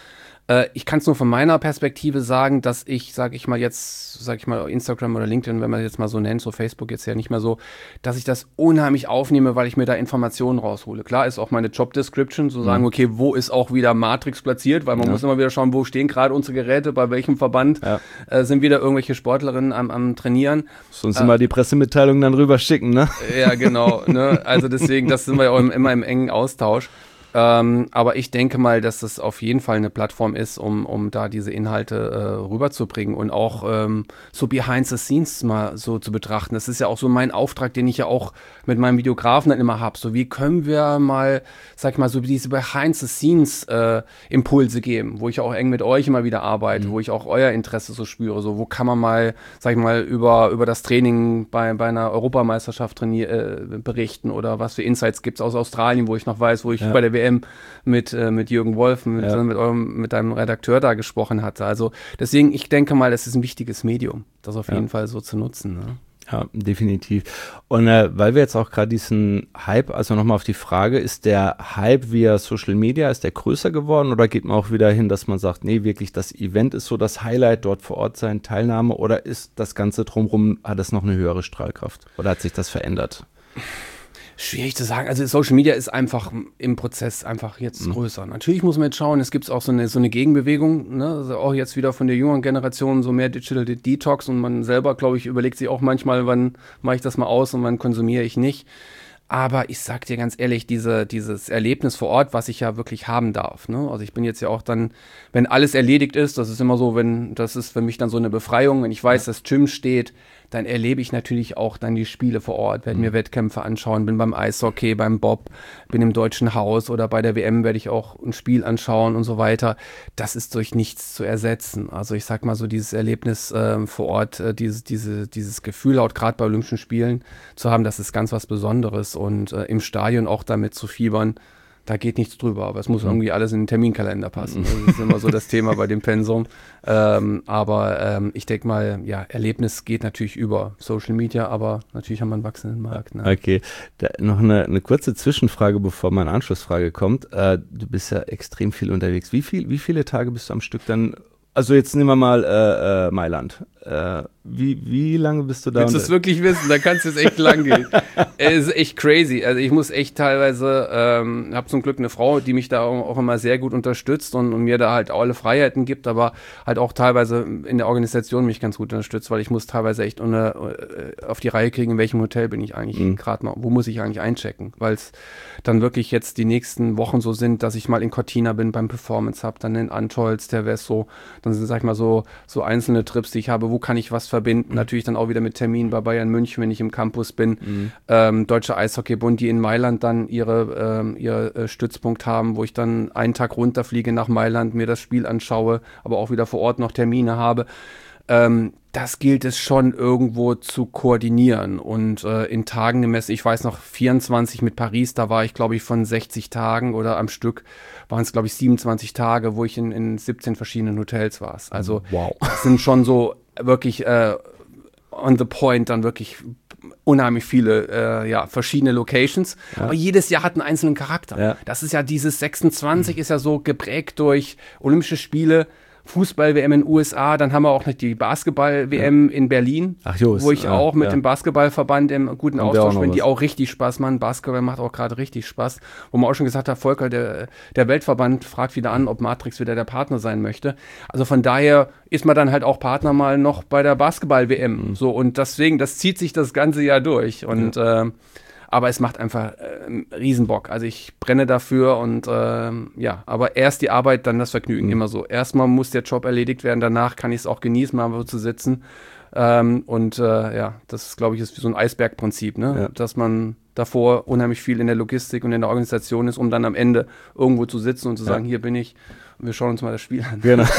Äh, ich kann es nur von meiner Perspektive sagen, dass ich, sage ich mal jetzt, sage ich mal Instagram oder LinkedIn, wenn man das jetzt mal so nennt, so Facebook jetzt ja nicht mehr so, dass ich das unheimlich aufnehme, weil ich mir da Informationen raushole. Klar ist auch meine Job Description, so sagen, okay, wo ist auch wieder Matrix platziert, weil man ja. muss immer wieder schauen, wo stehen gerade unsere Geräte, bei welchem Verband ja. äh, sind wieder irgendwelche Sportlerinnen am, am Trainieren. Sonst äh, immer die Pressemitteilung dann rüber schicken, ne? Ja, genau. Ne? Also deswegen, das sind wir ja auch im, immer im engen Austausch. Ähm, aber ich denke mal, dass das auf jeden Fall eine Plattform ist, um, um da diese Inhalte äh, rüberzubringen und auch ähm, so behind the scenes mal so zu betrachten. Das ist ja auch so mein Auftrag, den ich ja auch mit meinem Videografen dann immer habe. So, wie können wir mal, sag ich mal, so diese behind the scenes äh, Impulse geben, wo ich auch eng mit euch immer wieder arbeite, mhm. wo ich auch euer Interesse so spüre. So, wo kann man mal, sag ich mal, über, über das Training bei, bei einer Europameisterschaft trainier, äh, berichten oder was für Insights gibt es aus Australien, wo ich noch weiß, wo ich ja. bei der W M mit, äh, mit Jürgen Wolf, mit, ja. mit, eurem, mit deinem Redakteur da gesprochen hatte. Also deswegen, ich denke mal, das ist ein wichtiges Medium, das auf ja. jeden Fall so zu nutzen. Ne? Ja, definitiv. Und äh, weil wir jetzt auch gerade diesen Hype, also nochmal auf die Frage, ist der Hype via Social Media, ist der größer geworden oder geht man auch wieder hin, dass man sagt, nee, wirklich das Event ist so das Highlight, dort vor Ort sein, Teilnahme, oder ist das Ganze drumherum, hat es noch eine höhere Strahlkraft oder hat sich das verändert? Schwierig zu sagen. Also Social Media ist einfach im Prozess einfach jetzt mhm. größer. Natürlich muss man jetzt schauen, es gibt auch so eine, so eine Gegenbewegung, ne? Also auch jetzt wieder von der jüngeren Generation so mehr Digital Detox und man selber, glaube ich, überlegt sich auch manchmal, wann mache ich das mal aus und wann konsumiere ich nicht. Aber ich sag dir ganz ehrlich, diese, dieses Erlebnis vor Ort, was ich ja wirklich haben darf, ne? Also ich bin jetzt ja auch dann, wenn alles erledigt ist, das ist immer so, wenn, das ist für mich dann so eine Befreiung, wenn ich weiß, ja. das Gym steht, dann erlebe ich natürlich auch dann die Spiele vor Ort, werde mhm. mir Wettkämpfe anschauen, bin beim Eishockey, beim Bob, bin im Deutschen Haus oder bei der W M werde ich auch ein Spiel anschauen und so weiter. Das ist durch nichts zu ersetzen. Also ich sag mal so, dieses Erlebnis äh, vor Ort, äh, dieses, diese, dieses Gefühl, auch gerade bei Olympischen Spielen zu haben, das ist ganz was Besonderes und äh, im Stadion auch damit zu fiebern, da geht nichts drüber, aber es muss mhm. irgendwie alles in den Terminkalender passen. Das ist immer so das Thema bei dem Pensum. Ähm, aber ähm, ich denke mal, ja, Erlebnis geht natürlich über Social Media, aber natürlich haben wir einen wachsenden Markt. Ne? Okay, da, noch eine, eine kurze Zwischenfrage, bevor meine Anschlussfrage kommt. Äh, du bist ja extrem viel unterwegs. Wie viel, wie viele Tage bist du am Stück dann? Also jetzt nehmen wir mal äh, äh, Mailand. Äh, wie, wie lange bist du da? Willst du es wirklich wissen? Da kannst du es echt lang gehen. Es ist echt crazy. Also ich muss echt teilweise, ähm, habe zum Glück eine Frau, die mich da auch immer sehr gut unterstützt und, und mir da halt alle Freiheiten gibt, aber halt auch teilweise in der Organisation mich ganz gut unterstützt, weil ich muss teilweise echt unter, äh, auf die Reihe kriegen, in welchem Hotel bin ich eigentlich mhm. gerade mal, wo muss ich eigentlich einchecken, weil es dann wirklich jetzt die nächsten Wochen so sind, dass ich mal in Cortina bin beim Performance Hub, dann in Antolz, der Vesso, dann sind, sag ich mal, so, so einzelne Trips, die ich habe, wo kann ich was verbinden, mhm. natürlich dann auch wieder mit Terminen bei Bayern München, wenn ich im Campus bin, mhm. ähm, Deutscher Eishockeybund, die in Mailand dann ihre, ähm, ihr äh, Stützpunkt haben, wo ich dann einen Tag runterfliege nach Mailand, mir das Spiel anschaue, aber auch wieder vor Ort noch Termine habe. Ähm, das gilt es schon irgendwo zu koordinieren und äh, in Tagen gemessen, ich weiß noch, vierundzwanzig mit Paris, da war ich, glaube ich, von sechzig Tagen oder am Stück waren es, glaube ich, siebenundzwanzig Tage, wo ich in, in siebzehn verschiedenen Hotels war. Also wow. Das sind schon so wirklich äh, on the point dann wirklich unheimlich viele äh, ja, verschiedene Locations, ja. aber jedes Jahr hat einen einzelnen Charakter. Ja. Das ist ja dieses sechsundzwanzig mhm. ist ja so geprägt durch Olympische Spiele, Fußball-W M in den U S A, dann haben wir auch noch die Basketball-W M ja. in Berlin, Ach, Just, wo ich ja, auch mit ja. dem Basketballverband im guten haben Austausch bin, die auch richtig Spaß machen. Basketball macht auch gerade richtig Spaß. Wo man auch schon gesagt hat, Volker, der, der Weltverband fragt wieder an, ob Matrix wieder der Partner sein möchte. Also von daher ist man dann halt auch Partner mal noch bei der Basketball-W M. Mhm. So, und deswegen, das zieht sich das ganze Jahr durch. Und ja. äh, aber es macht einfach äh, Riesenbock. Also ich brenne dafür und äh, ja, aber erst die Arbeit, dann das Vergnügen, mhm. immer so. Erstmal muss der Job erledigt werden, danach kann ich es auch genießen, mal wo zu sitzen. Ähm, und äh, ja, das glaube ich ist wie so ein Eisbergprinzip, ne? Ja. Dass man davor unheimlich viel in der Logistik und in der Organisation ist, um dann am Ende irgendwo zu sitzen und zu sagen, ja. hier bin ich. Wir schauen uns mal das Spiel an. Genau.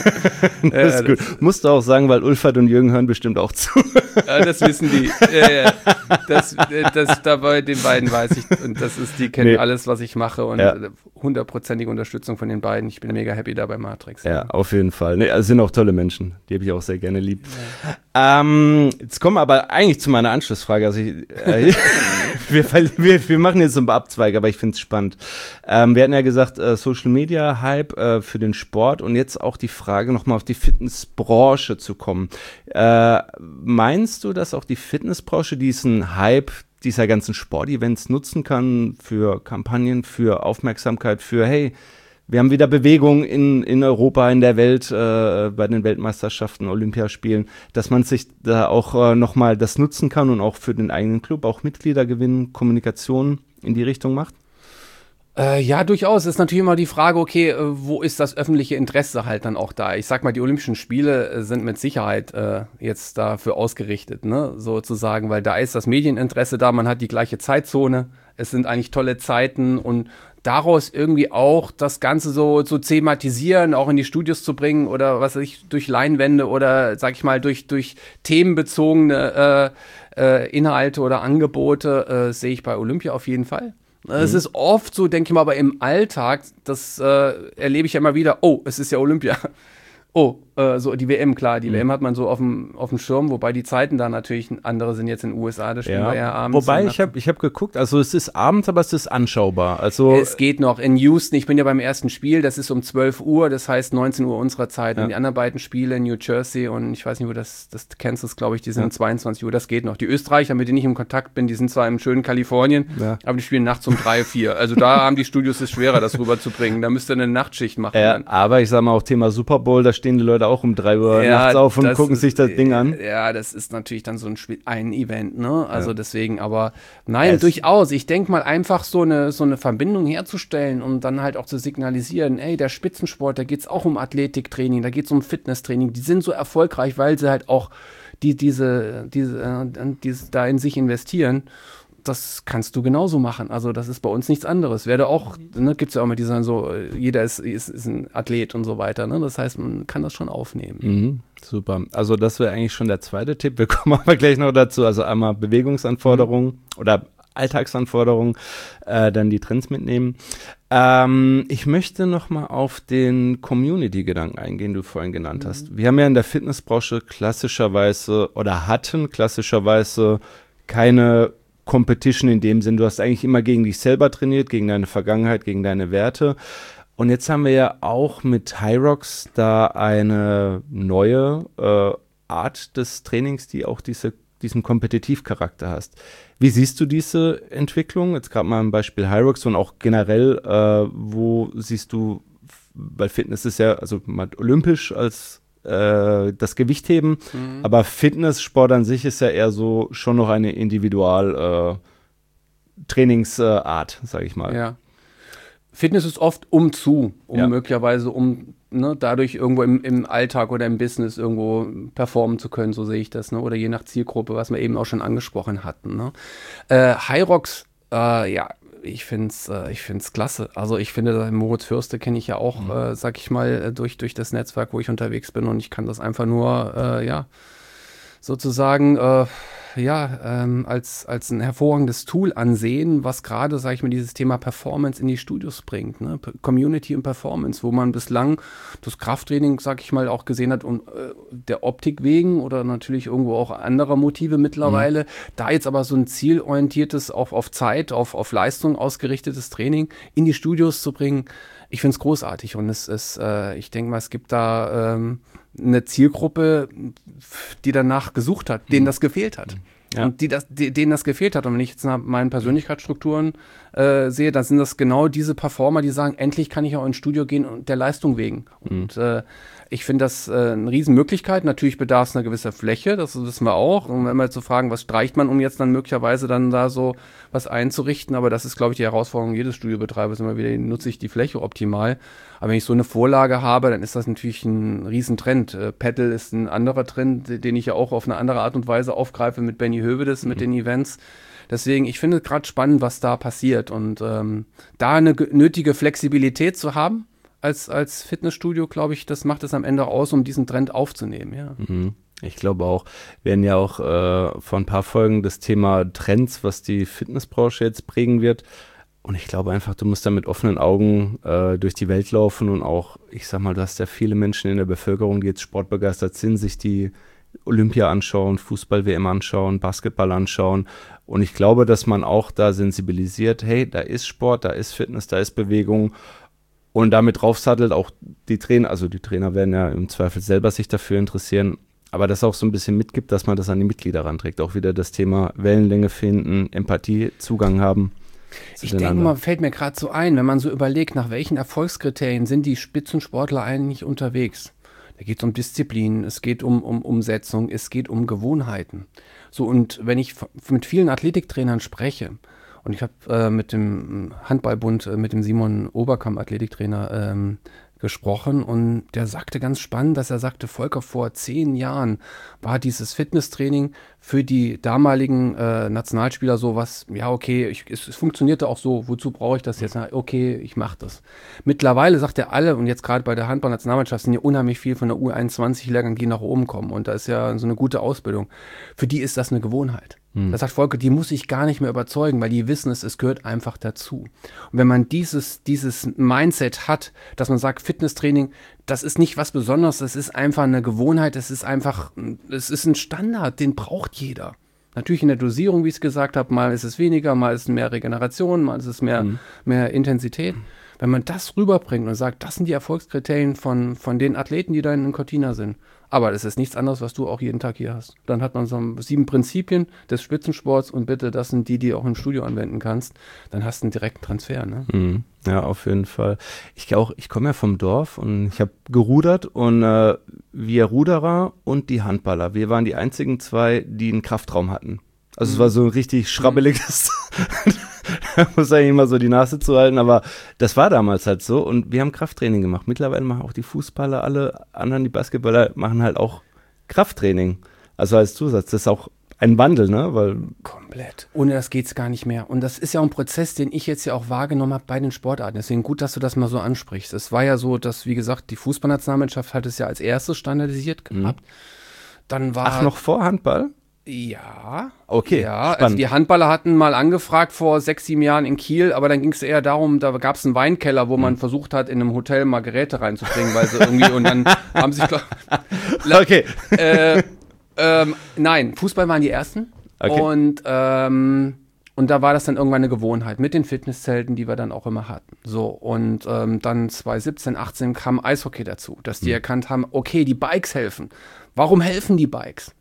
Das ist gut. Musst du auch sagen, weil Ulfert und Jürgen hören bestimmt auch zu. Ja, das wissen die. Ja, ja. Das, das, dabei den beiden weiß ich. Und das ist, die kennen nee. alles, was ich mache. Und hundertprozentige ja. Unterstützung von den beiden. Ich bin mega happy da bei Matrix. Ja, auf jeden Fall. Nee, also sind auch tolle Menschen. Die habe ich auch sehr gerne lieb. Ja. Ähm, jetzt kommen wir aber eigentlich zu meiner Anschlussfrage. Also ich, äh, wir, wir, wir machen jetzt so einen Abzweig, aber ich finde es spannend. Ähm, wir hatten ja gesagt, äh, Social Media, Hype, äh, äh, für den Sport und jetzt auch die Frage, nochmal auf die Fitnessbranche zu kommen. Äh, meinst du, dass auch die Fitnessbranche diesen Hype dieser ganzen Sportevents nutzen kann für Kampagnen, für Aufmerksamkeit, für hey, wir haben wieder Bewegung in, in Europa, in der Welt, äh, bei den Weltmeisterschaften, Olympiaspielen, dass man sich da auch äh, nochmal das nutzen kann und auch für den eigenen Club auch Mitglieder gewinnen, Kommunikation in die Richtung macht? Äh, ja, durchaus. Ist natürlich immer die Frage, okay, äh, wo ist das öffentliche Interesse halt dann auch da? Ich sag mal, die Olympischen Spiele äh, sind mit Sicherheit äh, jetzt dafür ausgerichtet, ne, sozusagen, weil da ist das Medieninteresse da, man hat die gleiche Zeitzone, es sind eigentlich tolle Zeiten und daraus irgendwie auch das Ganze so zu thematisieren, auch in die Studios zu bringen oder was weiß ich, durch Leinwände oder, sag ich mal, durch, durch themenbezogene äh, äh, Inhalte oder Angebote, äh, sehe ich bei Olympia auf jeden Fall. Mhm. Es ist oft so, denke ich mal, aber im Alltag, das äh, erlebe ich ja immer wieder, oh, es ist ja Olympia. Oh, äh, so die W M, klar, die mhm. W M hat man so auf dem auf dem Schirm, wobei die Zeiten da natürlich andere sind jetzt in den U S A, das spielen ja. wir eher abends. Wobei, ich habe ich hab geguckt, also es ist abends, aber es ist anschaubar. Also es geht noch. In Houston, ich bin ja beim ersten Spiel, das ist um zwölf Uhr, das heißt neunzehn Uhr unserer Zeit. Ja. Und die anderen beiden Spiele in New Jersey und ich weiß nicht, wo das, das Kansas, glaube ich, die sind ja. um zweiundzwanzig Uhr, das geht noch. Die Österreicher, mit denen ich im Kontakt bin, die sind zwar im schönen Kalifornien, ja. aber die spielen nachts um drei, vier. Also da haben die Studios es schwerer, das rüberzubringen. Da müsst ihr eine Nachtschicht machen. Ja, aber ich sage mal auch Thema Super Bowl, da stehen die Leute auch um drei Uhr ja, nachts auf und gucken ist, sich das Ding an. Ja, das ist natürlich dann so ein, Spiel, ein Event, ne? Also ja. deswegen, aber nein, es durchaus. Ich denke mal, einfach so eine, so eine Verbindung herzustellen und dann halt auch zu signalisieren, ey, der Spitzensport, da geht es auch um Athletiktraining, da geht es um Fitnesstraining. Die sind so erfolgreich, weil sie halt auch die, diese, diese, äh, diese da in sich investieren. Das kannst du genauso machen. Also das ist bei uns nichts anderes. Werde auch, ne, gibt es ja auch immer die sagen so, jeder ist, ist, ist ein Athlet und so weiter. Ne? Das heißt, man kann das schon aufnehmen. Mhm, super. Also das wäre eigentlich schon der zweite Tipp. Wir kommen aber gleich noch dazu. Also einmal Bewegungsanforderungen mhm. oder Alltagsanforderungen, äh, dann die Trends mitnehmen. Ähm, ich möchte nochmal auf den Community-Gedanken eingehen, den du vorhin genannt mhm. hast. Wir haben ja in der Fitnessbranche klassischerweise oder hatten klassischerweise keine Competition in dem Sinn, du hast eigentlich immer gegen dich selber trainiert, gegen deine Vergangenheit, gegen deine Werte. Und jetzt haben wir ja auch mit Hyrox da eine neue äh, Art des Trainings, die auch diese, diesen Kompetitivcharakter hast. Wie siehst du diese Entwicklung? Jetzt gerade mal ein Beispiel Hyrox und auch generell, äh, wo siehst du, weil Fitness ist ja, also mal olympisch als das Gewichtheben, mhm. aber Fitnesssport an sich ist ja eher so schon noch eine Individual äh, Trainingsart, äh, sage ich mal. Ja. Fitness ist oft um zu, um ja. möglicherweise, um ne, dadurch irgendwo im, im Alltag oder im Business irgendwo performen zu können, so sehe ich das, ne? Oder je nach Zielgruppe, was wir eben auch schon angesprochen hatten. Ne? Äh, Hyrox, äh, ja, ich finde es äh, ich find's klasse. Also ich finde, Moritz Fürste kenne ich ja auch, mhm. äh, sag ich mal, durch, durch das Netzwerk, wo ich unterwegs bin und ich kann das einfach nur, äh, ja, sozusagen, äh, ja, ähm, als, als ein hervorragendes Tool ansehen, was gerade, sag ich mal, dieses Thema Performance in die Studios bringt, ne? P- Community und Performance, wo man bislang das Krafttraining, sag ich mal, auch gesehen hat, um äh, der Optik wegen oder natürlich irgendwo auch anderer Motive mittlerweile. Mhm. Da jetzt aber so ein zielorientiertes, auf, auf Zeit, auf, auf Leistung ausgerichtetes Training in die Studios zu bringen, ich finde es großartig und es ist, äh, ich denke mal, es gibt da ähm, eine Zielgruppe, die danach gesucht hat, denen das gefehlt hat. Ja. Und die das, die, denen das gefehlt hat. Und wenn ich jetzt nach meinen Persönlichkeitsstrukturen äh, sehe, dann sind das genau diese Performer, die sagen, endlich kann ich auch ins Studio gehen und der Leistung wegen. Mhm. Und äh, ich finde das äh, eine Riesenmöglichkeit. Natürlich bedarf es einer gewisser Fläche, das wissen wir auch. Und wenn wir jetzt so fragen, was streicht man, um jetzt dann möglicherweise dann da so was einzurichten, aber das ist, glaube ich, die Herausforderung jedes Studiobetreibers, immer wieder, nutze ich die Fläche optimal. Aber wenn ich so eine Vorlage habe, dann ist das natürlich ein Riesentrend. Äh, Paddle ist ein anderer Trend, den ich ja auch auf eine andere Art und Weise aufgreife mit Benny Hövedes, mhm. mit den Events. Deswegen, ich finde gerade spannend, was da passiert. Und ähm, da eine g- nötige Flexibilität zu haben als, als Fitnessstudio, glaube ich, das macht es am Ende aus, um diesen Trend aufzunehmen. Ja. Mhm. Ich glaube auch, wir haben ja auch äh, vor ein paar Folgen das Thema Trends, was die Fitnessbranche jetzt prägen wird. Und ich glaube einfach, du musst da mit offenen Augen äh, durch die Welt laufen und auch, ich sag mal, du hast ja viele Menschen in der Bevölkerung, die jetzt sportbegeistert sind, sich die Olympia anschauen, Fußball-W M anschauen, Basketball anschauen. Und ich glaube, dass man auch da sensibilisiert, hey, da ist Sport, da ist Fitness, da ist Bewegung. und damit draufsattelt, auch die Trainer, also die Trainer werden ja im Zweifel selber sich dafür interessieren, aber das auch so ein bisschen mitgibt, dass man das an die Mitglieder ranträgt. Auch wieder das Thema Wellenlänge finden, Empathie, Zugang haben. Ich denke mal, fällt mir gerade so ein, wenn man so überlegt, nach welchen Erfolgskriterien sind die Spitzensportler eigentlich unterwegs. Da geht es um Disziplin, es geht um, um Umsetzung, es geht um Gewohnheiten. So, und wenn ich f- mit vielen Athletiktrainern spreche, und ich habe äh, mit dem Handballbund, äh, mit dem Simon Oberkamp, Athletiktrainer, ähm, gesprochen, und der sagte ganz spannend, dass er sagte, Volker, vor zehn Jahren war dieses Fitnesstraining für die damaligen äh, Nationalspieler so was, ja okay, ich, es, es funktionierte auch so, wozu brauche ich das jetzt? Na, okay, ich mache das. Mittlerweile sagt er alle, und jetzt gerade bei der Handball-Nationalmannschaft sind ja unheimlich viel von der U einundzwanzig-Lehrgang, die nach oben kommen, und da ist ja so eine gute Ausbildung. Für die ist das eine Gewohnheit. Hm. Das sagt Volker, die muss ich gar nicht mehr überzeugen, weil die wissen es, es gehört einfach dazu. Und wenn man dieses, dieses Mindset hat, dass man sagt, Fitnesstraining, das ist nicht was Besonderes, das ist einfach eine Gewohnheit, das ist einfach, es ist ein Standard, den braucht jeder. Natürlich in der Dosierung, wie ich es gesagt habe, mal ist es weniger, mal ist es mehr Regeneration, mal ist es mehr, mhm. mehr Intensität. Wenn man das rüberbringt und sagt, das sind die Erfolgskriterien von, von den Athleten, die da in Cortina sind. Aber das ist nichts anderes, was du auch jeden Tag hier hast. Dann hat man so sieben Prinzipien des Spitzensports, und bitte, das sind die, die du auch im Studio anwenden kannst. Dann hast du einen direkten Transfer. Ne? Mhm. Ja, auf jeden Fall. Ich, auch, ich komme ja vom Dorf und ich habe gerudert, und äh, wir Ruderer und die Handballer, wir waren die einzigen zwei, die einen Kraftraum hatten. Also mhm. es war so ein richtig schrabbeliges, da muss eigentlich immer so die Nase zuhalten, aber das war damals halt so, und wir haben Krafttraining gemacht. Mittlerweile machen auch die Fußballer, alle anderen, die Basketballer, machen halt auch Krafttraining. Also als Zusatz, das ist auch ein Wandel, ne? Weil komplett. Ohne das geht's gar nicht mehr. Und das ist ja auch ein Prozess, den ich jetzt ja auch wahrgenommen habe bei den Sportarten. Deswegen gut, dass du das mal so ansprichst. Es war ja so, dass, wie gesagt, die Fußballnationalmannschaft hat es ja als erstes standardisiert gehabt. Mhm. Dann war Ach, noch vor Handball? Ja. Okay, ja, spannend. Also die Handballer hatten mal angefragt vor sechs, sieben Jahren in Kiel, aber dann ging es eher darum, da gab es einen Weinkeller, wo man mhm. versucht hat, in einem Hotel mal Geräte reinzubringen, weil sie irgendwie, und dann haben sich, glaub, okay. Äh, ähm, nein, Fußball waren die ersten. Okay. Und, ähm, und da war das dann irgendwann eine Gewohnheit mit den Fitnesszelten, die wir dann auch immer hatten. So, und ähm, dann zwanzig siebzehn, achtzehn kam Eishockey dazu, dass die mhm. erkannt haben, okay, die Bikes helfen. Warum helfen die Bikes?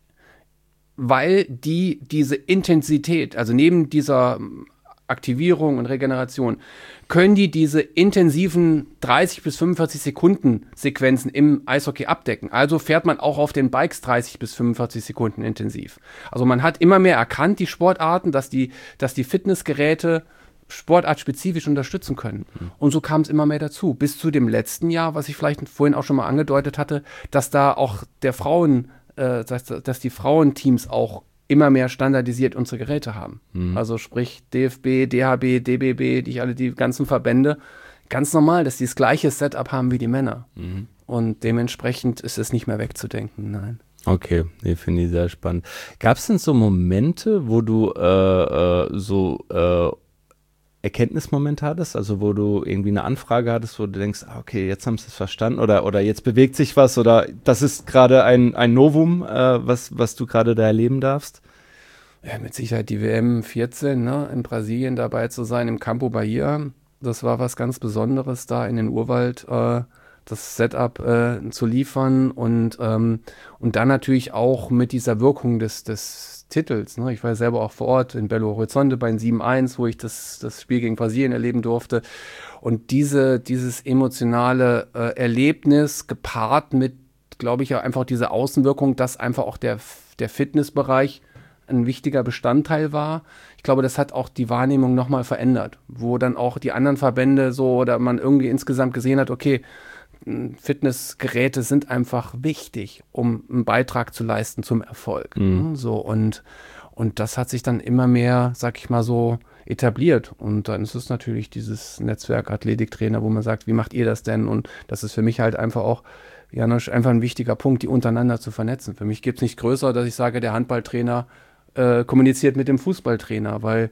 Weil die diese Intensität, also neben dieser Aktivierung und Regeneration, können die diese intensiven dreißig bis fünfundvierzig Sekunden Sequenzen im Eishockey abdecken. Also fährt man auch auf den Bikes dreißig bis fünfundvierzig Sekunden intensiv. Also man hat immer mehr erkannt, die Sportarten, dass die, dass die Fitnessgeräte sportartspezifisch unterstützen können. Mhm. Und so kam es immer mehr dazu. Bis zu dem letzten Jahr, was ich vielleicht vorhin auch schon mal angedeutet hatte, dass da auch der Frauen äh, dass, dass die Frauenteams auch immer mehr standardisiert unsere Geräte haben. Mhm. Also sprich D F B, D H B, D B B, die alle die ganzen Verbände, ganz normal, dass die das gleiche Setup haben wie die Männer. Mhm. Und dementsprechend ist es nicht mehr wegzudenken, nein. Okay, nee, finde ich sehr spannend. Gab es denn so Momente, wo du äh, äh, so äh, Erkenntnismoment hattest, also wo du irgendwie eine Anfrage hattest, wo du denkst, ah, okay, jetzt haben sie es verstanden, oder, oder jetzt bewegt sich was, oder das ist gerade ein, ein Novum, äh, was, was du gerade da erleben darfst? Ja, mit Sicherheit die W M vierzehn, ne, in Brasilien dabei zu sein, im Campo Bahia, das war was ganz Besonderes, da in den Urwald äh, das Setup äh, zu liefern, und, ähm, und dann natürlich auch mit dieser Wirkung des, des Titels. Ne? Ich war ja selber auch vor Ort in Belo Horizonte bei sieben eins, wo ich das, das Spiel gegen Brasilien erleben durfte. Und diese, dieses emotionale äh, Erlebnis gepaart mit, glaube ich, ja einfach diese Außenwirkung, dass einfach auch der, der Fitnessbereich ein wichtiger Bestandteil war. Ich glaube, das hat auch die Wahrnehmung nochmal verändert, wo dann auch die anderen Verbände so, oder man irgendwie insgesamt gesehen hat, okay, Fitnessgeräte sind einfach wichtig, um einen Beitrag zu leisten zum Erfolg. Mhm. So, und, und das hat sich dann immer mehr, sag ich mal so, etabliert. Und dann ist es natürlich dieses Netzwerk Athletiktrainer, wo man sagt, wie macht ihr das denn? Und das ist für mich halt einfach auch, ja, einfach ein wichtiger Punkt, die untereinander zu vernetzen. Für mich gibt es nicht größer, dass ich sage, der Handballtrainer äh, kommuniziert mit dem Fußballtrainer, weil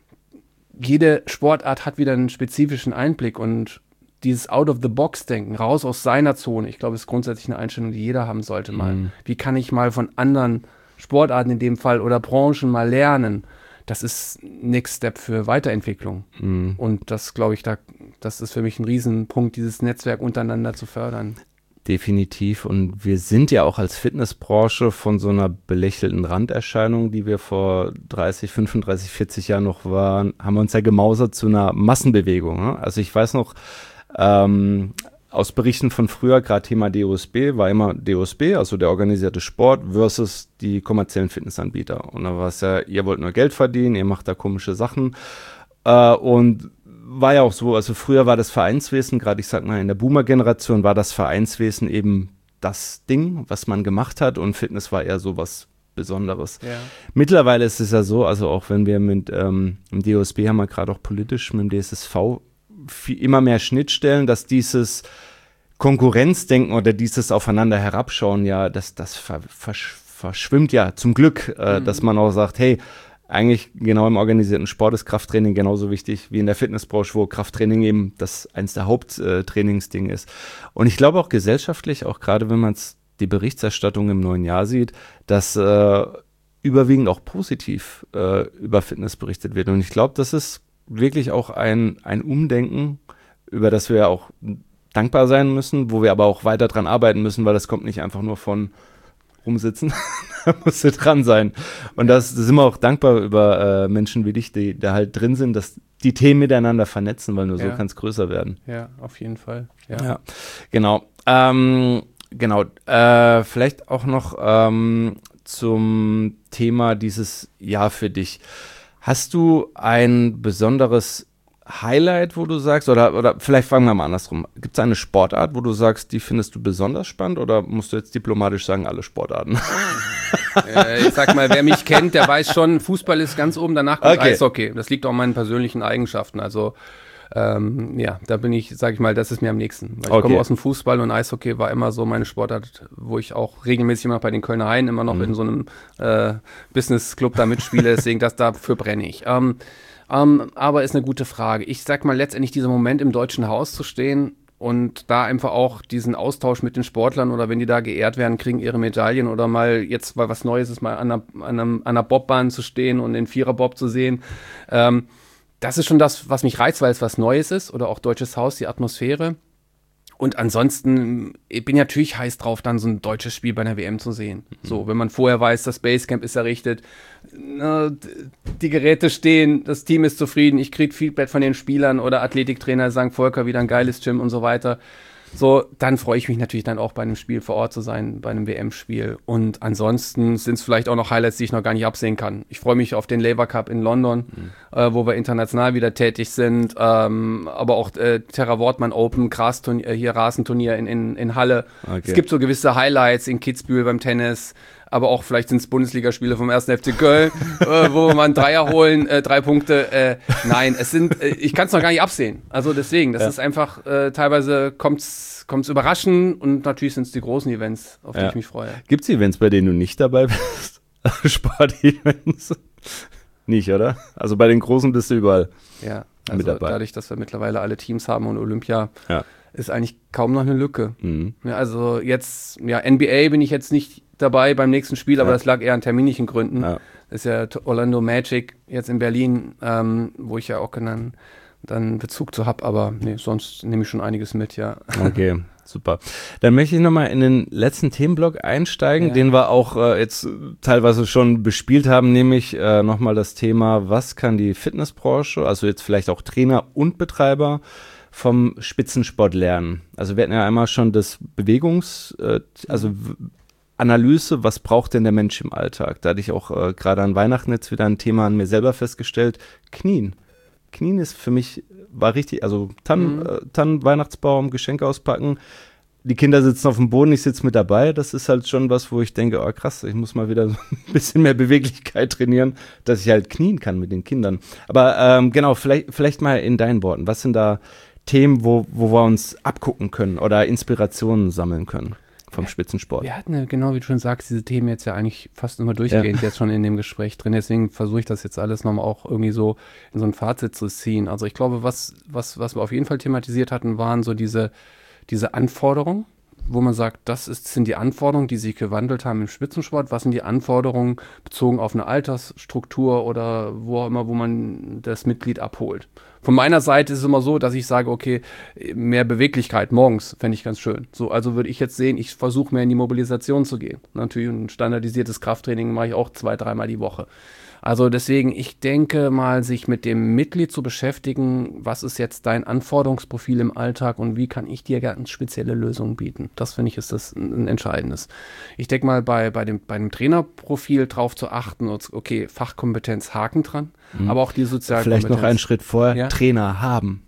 jede Sportart hat wieder einen spezifischen Einblick, und dieses Out-of-the-Box-Denken, raus aus seiner Zone, ich glaube, das ist grundsätzlich eine Einstellung, die jeder haben sollte mal. Mhm. Wie kann ich mal von anderen Sportarten in dem Fall oder Branchen mal lernen? Das ist Next Step für Weiterentwicklung. Mhm. Und das, glaube ich, da das ist für mich ein Riesenpunkt, dieses Netzwerk untereinander zu fördern. Definitiv. Und wir sind ja auch als Fitnessbranche von so einer belächelten Randerscheinung, die wir vor dreißig, fünfunddreißig, vierzig Jahren noch waren, haben wir uns ja gemausert zu einer Massenbewegung. Ne? Also ich weiß noch, ähm, aus Berichten von früher, gerade Thema D O S B, war immer D O S B, also der organisierte Sport versus die kommerziellen Fitnessanbieter. Und da war es ja, ihr wollt nur Geld verdienen, ihr macht da komische Sachen. Äh, und war ja auch so, also früher war das Vereinswesen, gerade ich sag mal in der Boomer-Generation war das Vereinswesen eben das Ding, was man gemacht hat, und Fitness war eher so was Besonderes. Ja. Mittlerweile ist es ja so, also auch wenn wir mit ähm, im D O S B haben wir gerade auch politisch mit dem D S S V viel, immer mehr Schnittstellen, dass dieses Konkurrenzdenken oder dieses Aufeinander herabschauen, ja, das, das ver, versch, verschwimmt ja zum Glück, äh, mhm. dass man auch sagt, hey, eigentlich genau im organisierten Sport ist Krafttraining genauso wichtig wie in der Fitnessbranche, wo Krafttraining eben das eins der Haupttrainingsdinge ist. Und ich glaube auch gesellschaftlich, auch gerade wenn man die Berichterstattung im neuen Jahr sieht, dass äh, überwiegend auch positiv äh, über Fitness berichtet wird. Und ich glaube, das ist wirklich auch ein, ein Umdenken, über das wir auch dankbar sein müssen, wo wir aber auch weiter dran arbeiten müssen, weil das kommt nicht einfach nur von rumsitzen, da musst du dran sein. Und das, das sind wir auch dankbar über äh, Menschen wie dich, die da halt drin sind, dass die Themen miteinander vernetzen, weil nur so ja. kann es größer werden. Ja, auf jeden Fall. Ja, ja genau. Ähm, genau. Äh, vielleicht auch noch ähm, zum Thema dieses Jahr für dich. Hast du ein besonderes Highlight, wo du sagst, oder, oder vielleicht fangen wir mal andersrum. Gibt es eine Sportart, wo du sagst, die findest du besonders spannend, oder musst du jetzt diplomatisch sagen, alle Sportarten? äh, ich sag mal, wer mich kennt, der weiß schon, Fußball ist ganz oben, danach kommt okay. Eishockey. Das liegt auch an meinen persönlichen Eigenschaften. Also ähm, ja, da bin ich, sag ich mal, das ist mir am nächsten. Weil ich okay. komme aus dem Fußball und Eishockey war immer so meine Sportart, wo ich auch regelmäßig immer bei den Kölner Haien immer noch mhm. in so einem äh, Business-Club da mitspiele, deswegen das dafür brenne ich. Ähm, Um, aber ist eine gute Frage. Ich sag mal, letztendlich dieser Moment im Deutschen Haus zu stehen und da einfach auch diesen Austausch mit den Sportlern, oder wenn die da geehrt werden, kriegen ihre Medaillen, oder mal jetzt, weil was Neues ist, mal an einer, an einer, an einer Bobbahn zu stehen und den Viererbob zu sehen. Ähm, das ist schon das, was mich reizt, weil es was Neues ist, oder auch Deutsches Haus, die Atmosphäre. Und ansonsten, ich bin natürlich heiß drauf, dann so ein deutsches Spiel bei einer W M zu sehen. Mhm. So, wenn man vorher weiß, das Basecamp ist errichtet, na, die Geräte stehen, das Team ist zufrieden, ich kriege Feedback von den Spielern, oder Athletiktrainer sagen, Volker, wieder ein geiles Gym und so weiter. So, dann freue ich mich natürlich dann auch bei einem Spiel vor Ort zu sein, bei einem W M-Spiel. Und ansonsten sind es vielleicht auch noch Highlights, die ich noch gar nicht absehen kann. Ich freue mich auf den Labour Cup in London, mhm. äh, wo wir international wieder tätig sind. Ähm, aber auch äh, Terra Wortmann Open, Grasturnier, hier Rasenturnier in, in, in Halle. Okay. Es gibt so gewisse Highlights in Kitzbühel beim Tennis. Aber auch vielleicht sind es Bundesligaspiele vom ersten F C Köln, äh, wo wir mal einen Dreier holen, äh, drei Punkte. Äh, nein, es sind, äh, ich kann es noch gar nicht absehen. Also deswegen, das ja. ist einfach, äh, teilweise kommt es überraschend, und natürlich sind es die großen Events, auf die ja. ich mich freue. Gibt es Events, bei denen du nicht dabei bist? Sport-Events? Nicht, oder? Also bei den großen bist du überall ja, also mit dabei. Dadurch, dass wir mittlerweile alle Teams haben und Olympia, ja. ist eigentlich kaum noch eine Lücke. Mhm. Ja, also jetzt, ja, N B A bin ich jetzt nicht dabei beim nächsten Spiel, aber ja. das lag eher an terminlichen Gründen. Ja. Das ist ja Orlando Magic jetzt in Berlin, ähm, wo ich ja auch dann, dann Bezug zu habe, aber nee, sonst nehme ich schon einiges mit, ja. Okay, super. Dann möchte ich nochmal in den letzten Themenblock einsteigen, ja. den wir auch äh, jetzt teilweise schon bespielt haben, nämlich äh, nochmal das Thema, was kann die Fitnessbranche, also jetzt vielleicht auch Trainer und Betreiber, vom Spitzensport lernen. Also wir hatten ja einmal schon das Bewegungs-, äh, also Analyse, was braucht denn der Mensch im Alltag? Da hatte ich auch äh, gerade an Weihnachten jetzt wieder ein Thema an mir selber festgestellt. Knien. Knien ist für mich, war richtig, also Tannen, mhm. äh, Tannen, Weihnachtsbaum, Geschenke auspacken. Die Kinder sitzen auf dem Boden, ich sitze mit dabei. Das ist halt schon was, wo ich denke, oh krass, ich muss mal wieder so ein bisschen mehr Beweglichkeit trainieren, dass ich halt knien kann mit den Kindern. Aber ähm, genau, vielleicht, vielleicht mal in deinen Worten. Was sind da Themen, wo, wo wir uns abgucken können oder Inspirationen sammeln können vom Spitzensport? Wir hatten ja, genau wie du schon sagst, diese Themen jetzt ja eigentlich fast immer durchgehend ja. jetzt schon in dem Gespräch drin. Deswegen versuche ich das jetzt alles nochmal auch irgendwie so in so ein Fazit zu ziehen. Also ich glaube, was, was, was wir auf jeden Fall thematisiert hatten, waren so diese, diese Anforderungen, wo man sagt, das ist, sind die Anforderungen, die sich gewandelt haben im Spitzensport, was sind die Anforderungen bezogen auf eine Altersstruktur oder wo auch immer, wo man das Mitglied abholt. Von meiner Seite ist es immer so, dass ich sage, okay, mehr Beweglichkeit morgens fände ich ganz schön. So, also würde ich jetzt sehen, ich versuche mehr in die Mobilisation zu gehen. Natürlich ein standardisiertes Krafttraining mache ich auch zwei, dreimal die Woche. Also deswegen, ich denke mal, sich mit dem Mitglied zu beschäftigen, was ist jetzt dein Anforderungsprofil im Alltag und wie kann ich dir ganz spezielle Lösungen bieten. Das finde ich ist das ein, ein Entscheidendes. Ich denke mal, bei, bei, dem, bei dem Trainerprofil drauf zu achten, okay, Fachkompetenz, Haken dran, mhm. aber auch die Sozialkompetenz. Vielleicht noch einen Schritt vorher, ja? Trainer haben,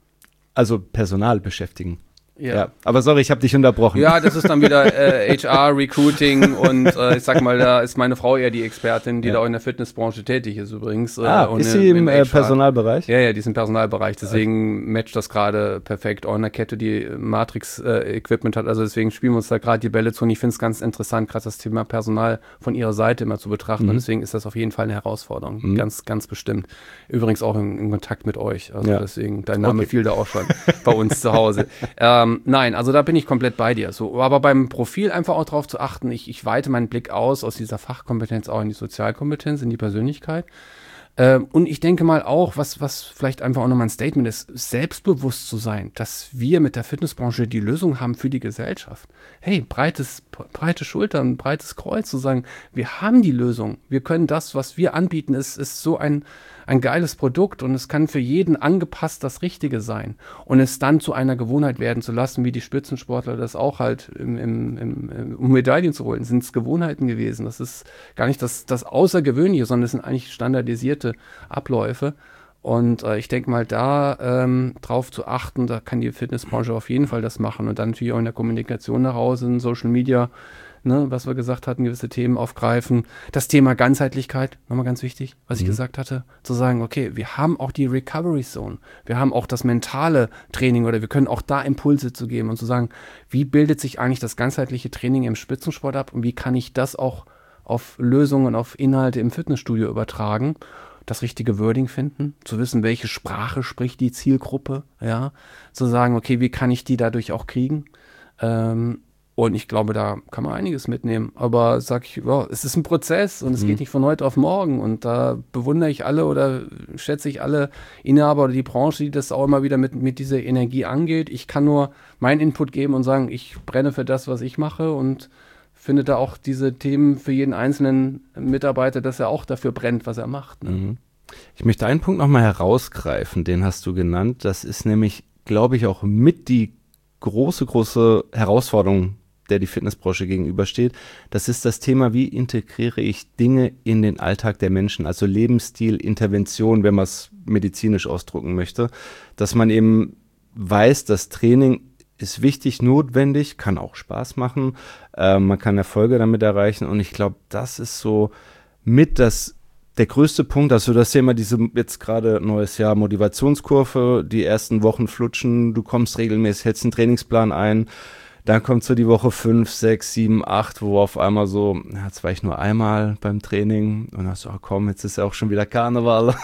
also Personal beschäftigen. Ja. ja, aber sorry, ich habe dich unterbrochen. Ja, das ist dann wieder äh, H R, Recruiting und äh, ich sag mal, da ist meine Frau eher die Expertin, die ja. da auch in der Fitnessbranche tätig ist übrigens. Äh, ah, und ist sie im, im äh, Personalbereich? Ja, ja, die ist im Personalbereich, deswegen matcht das gerade perfekt. Auch in der Kette, die Matrix-Equipment äh, hat, also deswegen spielen wir uns da gerade die Bälle zu und ich finde es ganz interessant, gerade das Thema Personal von ihrer Seite immer zu betrachten mhm. und deswegen ist das auf jeden Fall eine Herausforderung, mhm. ganz, ganz bestimmt. Übrigens auch in, in Kontakt mit euch, also ja. deswegen, dein Name okay. fiel da auch schon bei uns zu Hause. Ähm, nein, also da bin ich komplett bei dir. So, aber beim Profil einfach auch darauf zu achten, ich, ich weite meinen Blick aus, aus dieser Fachkompetenz auch in die Sozialkompetenz, in die Persönlichkeit. Ähm, und ich denke mal auch, was, was vielleicht einfach auch nochmal ein Statement ist, selbstbewusst zu sein, dass wir mit der Fitnessbranche die Lösung haben für die Gesellschaft. Hey, breites, breite Schultern, breites Kreuz, zu sagen, wir haben die Lösung. Wir können das, was wir anbieten, ist, ist so ein, ein geiles Produkt und es kann für jeden angepasst das Richtige sein. Und es dann zu einer Gewohnheit werden zu lassen, wie die Spitzensportler das auch halt, im, im, im, um Medaillen zu holen, sind es Gewohnheiten gewesen. Das ist gar nicht das, das Außergewöhnliche, sondern es sind eigentlich standardisierte Abläufe. Und äh, ich denke mal, da ähm, drauf zu achten, da kann die Fitnessbranche auf jeden Fall das machen. Und dann natürlich auch in der Kommunikation nach Hause, in Social Media, ne, was wir gesagt hatten, gewisse Themen aufgreifen. Das Thema Ganzheitlichkeit, nochmal ganz wichtig, was mhm. ich gesagt hatte, zu sagen, okay, wir haben auch die Recovery Zone, wir haben auch das mentale Training oder wir können auch da Impulse zu geben und zu sagen, wie bildet sich eigentlich das ganzheitliche Training im Spitzensport ab und wie kann ich das auch auf Lösungen, auf Inhalte im Fitnessstudio übertragen, das richtige Wording finden, zu wissen, welche Sprache spricht die Zielgruppe, ja, zu sagen, okay, wie kann ich die dadurch auch kriegen, ähm, und ich glaube, da kann man einiges mitnehmen. Aber sag ich, wow, es ist ein Prozess und es mhm. geht nicht von heute auf morgen. Und da bewundere ich alle oder schätze ich alle Inhaber oder die Branche, die das auch immer wieder mit, mit dieser Energie angeht. Ich kann nur meinen Input geben und sagen, ich brenne für das, was ich mache und finde da auch diese Themen für jeden einzelnen Mitarbeiter, dass er auch dafür brennt, was er macht. Ne? Mhm. Ich möchte einen Punkt nochmal herausgreifen, den hast du genannt. Das ist nämlich, glaube ich, auch mit die große, große Herausforderung, der die Fitnessbranche gegenübersteht. Das ist das Thema, wie integriere ich Dinge in den Alltag der Menschen, also Lebensstil, Intervention, wenn man es medizinisch ausdrücken möchte, dass man eben weiß, das Training ist wichtig, notwendig, kann auch Spaß machen, äh, man kann Erfolge damit erreichen und ich glaube, das ist so mit das der größte Punkt, also das Thema, diese jetzt gerade neues Jahr Motivationskurve, die ersten Wochen flutschen, du kommst regelmäßig, hältst einen Trainingsplan ein, dann kommt so die Woche fünf, sechs, sieben, acht, wo auf einmal so, ja, jetzt war ich nur einmal beim Training und dann so, oh komm, jetzt ist ja auch schon wieder Karneval.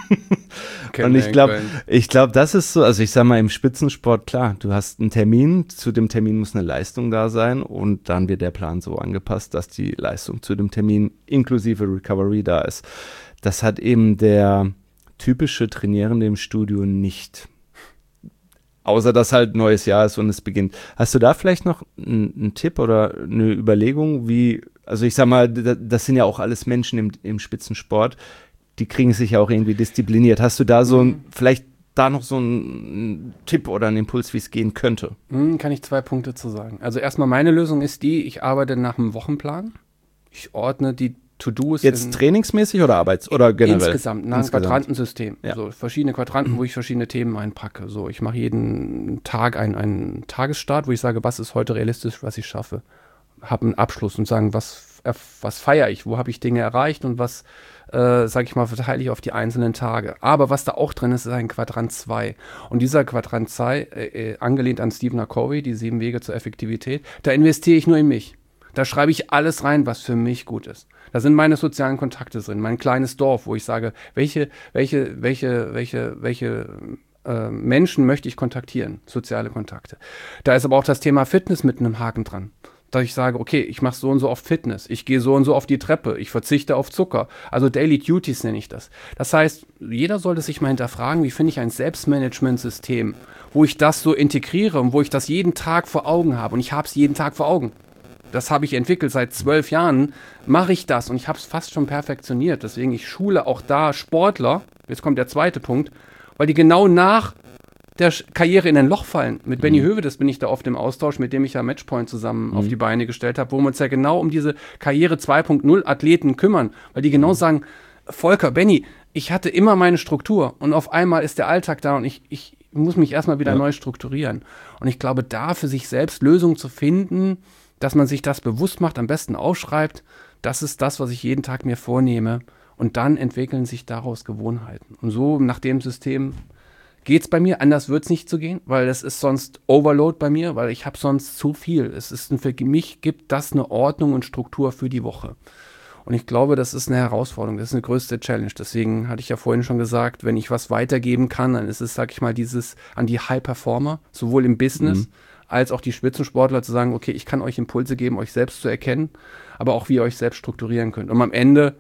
Und ich glaube, ich glaube, das ist so, also ich sag mal im Spitzensport, klar, du hast einen Termin, zu dem Termin muss eine Leistung da sein und dann wird der Plan so angepasst, dass die Leistung zu dem Termin inklusive Recovery da ist. Das hat eben der typische Trainierende im Studio nicht. Außer dass halt neues Jahr ist und es beginnt. Hast du da vielleicht noch einen Tipp oder eine Überlegung, wie, also ich sag mal, das sind ja auch alles Menschen im, im Spitzensport, die kriegen sich ja auch irgendwie diszipliniert. Hast du da so ein, vielleicht da noch so einen Tipp oder einen Impuls, wie es gehen könnte? Hm, kann ich zwei Punkte zu sagen. Also erstmal meine Lösung ist die, ich arbeite nach einem Wochenplan. Ich ordne die To-Dos. Jetzt trainingsmäßig oder Arbeits- oder generell? Insgesamt, nach einem Quadrantensystem. Ja. So verschiedene Quadranten, wo ich verschiedene Themen einpacke. So, ich mache jeden Tag einen, einen Tagesstart, wo ich sage, was ist heute realistisch, was ich schaffe. Habe einen Abschluss und sagen, was, was feiere ich, wo habe ich Dinge erreicht und was, äh, sage ich mal, verteile ich auf die einzelnen Tage. Aber was da auch drin ist, ist ein Quadrant zwei. Und dieser Quadrant zwei, äh, angelehnt an Stephen Covey, die sieben Wege zur Effektivität, da investiere ich nur in mich. Da schreibe ich alles rein, was für mich gut ist. Da sind meine sozialen Kontakte drin, mein kleines Dorf, wo ich sage, welche, welche, welche, welche, welche äh, Menschen möchte ich kontaktieren, soziale Kontakte. Da ist aber auch das Thema Fitness mit einem Haken dran. Dass ich sage, okay, ich mache so und so oft Fitness, ich gehe so und so auf die Treppe, ich verzichte auf Zucker. Also Daily Duties nenne ich das. Das heißt, jeder sollte sich mal hinterfragen, wie finde ich ein Selbstmanagementsystem, wo ich das so integriere und wo ich das jeden Tag vor Augen habe. Und ich habe es jeden Tag vor Augen. Das habe ich entwickelt, seit zwölf Jahren mache ich das und ich habe es fast schon perfektioniert. Deswegen, ich schule auch da Sportler, jetzt kommt der zweite Punkt, weil die genau nach der Karriere in ein Loch fallen. Mit Benny Mhm. Hövedes bin ich da oft im Austausch, mit dem ich ja Matchpoint zusammen mhm. auf die Beine gestellt habe, wo wir uns ja genau um diese Karriere zwei Punkt null Athleten kümmern, weil die genau sagen, Volker, Benny, ich hatte immer meine Struktur und auf einmal ist der Alltag da und ich, ich muss mich erstmal wieder ja. neu strukturieren. Und ich glaube, da für sich selbst Lösungen zu finden, dass man sich das bewusst macht, am besten aufschreibt, das ist das, was ich jeden Tag mir vornehme. Und dann entwickeln sich daraus Gewohnheiten. Und so nach dem System geht es bei mir. Anders wird es nicht zu gehen, weil das ist sonst Overload bei mir, weil ich habe sonst zu viel. Es ist ein, für mich gibt das eine Ordnung und Struktur für die Woche. Und ich glaube, das ist eine Herausforderung, das ist eine größte Challenge. Deswegen hatte ich ja vorhin schon gesagt, wenn ich was weitergeben kann, dann ist es, sag ich mal, dieses an die High-Performer, sowohl im Business mhm. als auch die Spitzensportler zu sagen, okay, ich kann euch Impulse geben, euch selbst zu erkennen, aber auch wie ihr euch selbst strukturieren könnt, um am Ende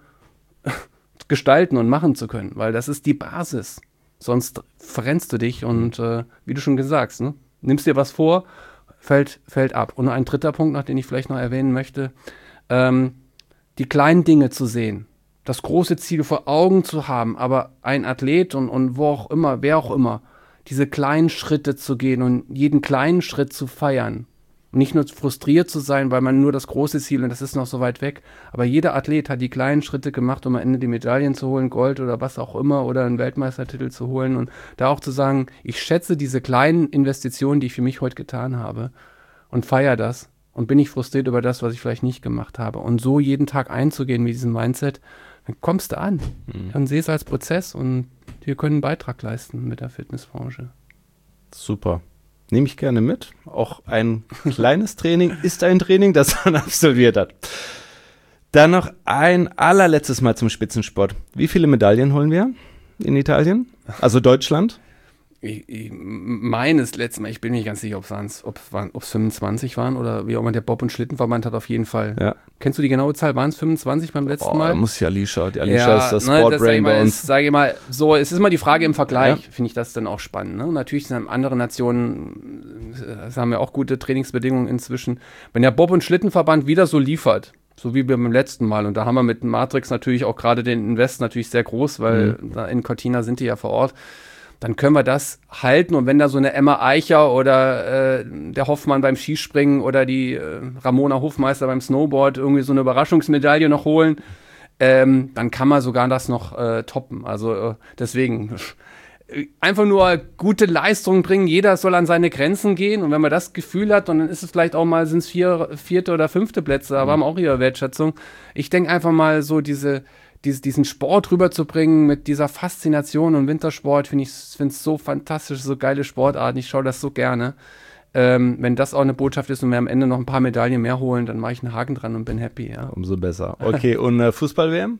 gestalten und machen zu können, weil das ist die Basis. Sonst verrennst du dich und äh, wie du schon gesagt hast, ne, nimmst dir was vor, fällt, fällt ab. Und ein dritter Punkt, noch, den ich vielleicht noch erwähnen möchte, ähm, die kleinen Dinge zu sehen, das große Ziel vor Augen zu haben, aber ein Athlet und, und wo auch immer, wer auch immer, diese kleinen Schritte zu gehen und jeden kleinen Schritt zu feiern. Und nicht nur frustriert zu sein, weil man nur das große Ziel und das ist noch so weit weg. Aber jeder Athlet hat die kleinen Schritte gemacht, um am Ende die Medaillen zu holen, Gold oder was auch immer oder einen Weltmeistertitel zu holen. Und da auch zu sagen, ich schätze diese kleinen Investitionen, die ich für mich heute getan habe und feiere das. Und bin ich frustriert über das, was ich vielleicht nicht gemacht habe. Und so jeden Tag einzugehen mit diesem Mindset, dann kommst du an. Mhm. Dann sehe es als Prozess und wir können einen Beitrag leisten mit der Fitnessbranche. Super. Nehme ich gerne mit. Auch ein kleines Training ist ein Training, das man absolviert hat. Dann noch ein allerletztes Mal zum Spitzensport. Wie viele Medaillen holen wir in Italien? Also Deutschland? Ich, ich meines letzten Mal, ich bin nicht ganz sicher, ob es fünfundzwanzig waren oder wie auch immer, der Bob- und Schlittenverband hat auf jeden Fall. Ja. Kennst du die genaue Zahl? Waren es fünfundzwanzig beim letzten oh, Mal? Da muss ja Alicia, die Alicia ja, ist das ne, Sportbrain bei uns. Sage ich mal, so, es ist immer die Frage im Vergleich, ja. finde ich das dann auch spannend. Ne? Natürlich sind andere Nationen, das haben ja auch gute Trainingsbedingungen inzwischen. Wenn der Bob- und Schlittenverband wieder so liefert, so wie beim letzten Mal, und da haben wir mit Matrix natürlich auch gerade den Invest natürlich sehr groß, weil mhm. da in Cortina sind die ja vor Ort, dann können wir das halten. Und wenn da so eine Emma Eicher oder äh, der Hoffmann beim Skispringen oder die äh, Ramona Hofmeister beim Snowboard irgendwie so eine Überraschungsmedaille noch holen, ähm, dann kann man sogar das noch äh, toppen. Also äh, deswegen einfach nur gute Leistungen bringen. Jeder soll an seine Grenzen gehen. Und wenn man das Gefühl hat, und dann ist es vielleicht auch mal, sind es vier, vierte oder fünfte Plätze, aber mhm. haben auch ihre Wertschätzung. Ich denke einfach mal so diese diesen Sport rüberzubringen mit dieser Faszination und Wintersport, finde ich finde es so fantastisch, so geile Sportarten, ich schaue das so gerne. Ähm, wenn das auch eine Botschaft ist und wir am Ende noch ein paar Medaillen mehr holen, dann mache ich einen Haken dran und bin happy. Ja. Umso besser. Okay, und äh, Fußball-W M?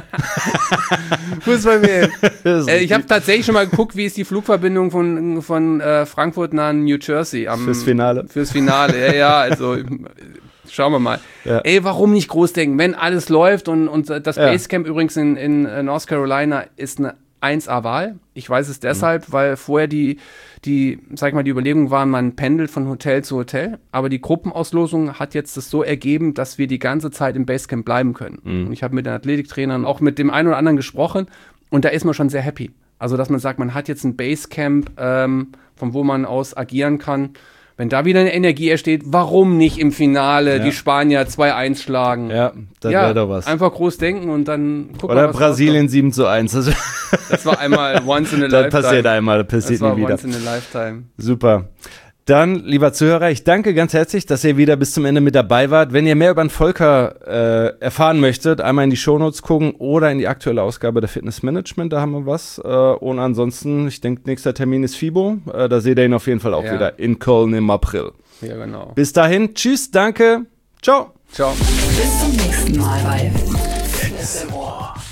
Fußball-W M. äh, ich habe tatsächlich schon mal geguckt, wie ist die Flugverbindung von, von äh, Frankfurt nach New Jersey. Am, fürs Finale. Fürs Finale, ja, ja, also schauen wir mal. Ja. Ey, warum nicht groß denken, wenn alles läuft und, und das ja. Basecamp übrigens in, in North Carolina ist eine eins A-Wahl. Ich weiß es deshalb, mhm. weil vorher die, die, sag ich mal, die Überlegungen waren, man pendelt von Hotel zu Hotel, aber die Gruppenauslosung hat jetzt das so ergeben, dass wir die ganze Zeit im Basecamp bleiben können. Mhm. Und ich habe mit den Athletiktrainern auch mit dem einen oder anderen gesprochen und da ist man schon sehr happy. Also, dass man sagt, man hat jetzt ein Basecamp, ähm, von wo man aus agieren kann. Wenn da wieder eine Energie entsteht, warum nicht im Finale ja. die Spanier zwei eins schlagen? Ja, das ja, wäre doch was. Einfach groß denken und dann gucken Oder wir, was Brasilien sieben zu eins. Das, das war einmal once in a lifetime. Das passiert einmal, das passiert das war nie wieder. Once in a lifetime. Super. Dann, lieber Zuhörer, ich danke ganz herzlich, dass ihr wieder bis zum Ende mit dabei wart. Wenn ihr mehr über den Volker äh, erfahren möchtet, einmal in die Shownotes gucken oder in die aktuelle Ausgabe der Fitness Management, da haben wir was. Äh, und ansonsten, ich denke, nächster Termin ist FIBO. Äh, da seht ihr ihn auf jeden Fall auch ja. wieder in Köln im April. Ja, genau. Bis dahin, tschüss, danke, ciao. Ciao. Bis zum nächsten Mal bei Fitness im Ohr.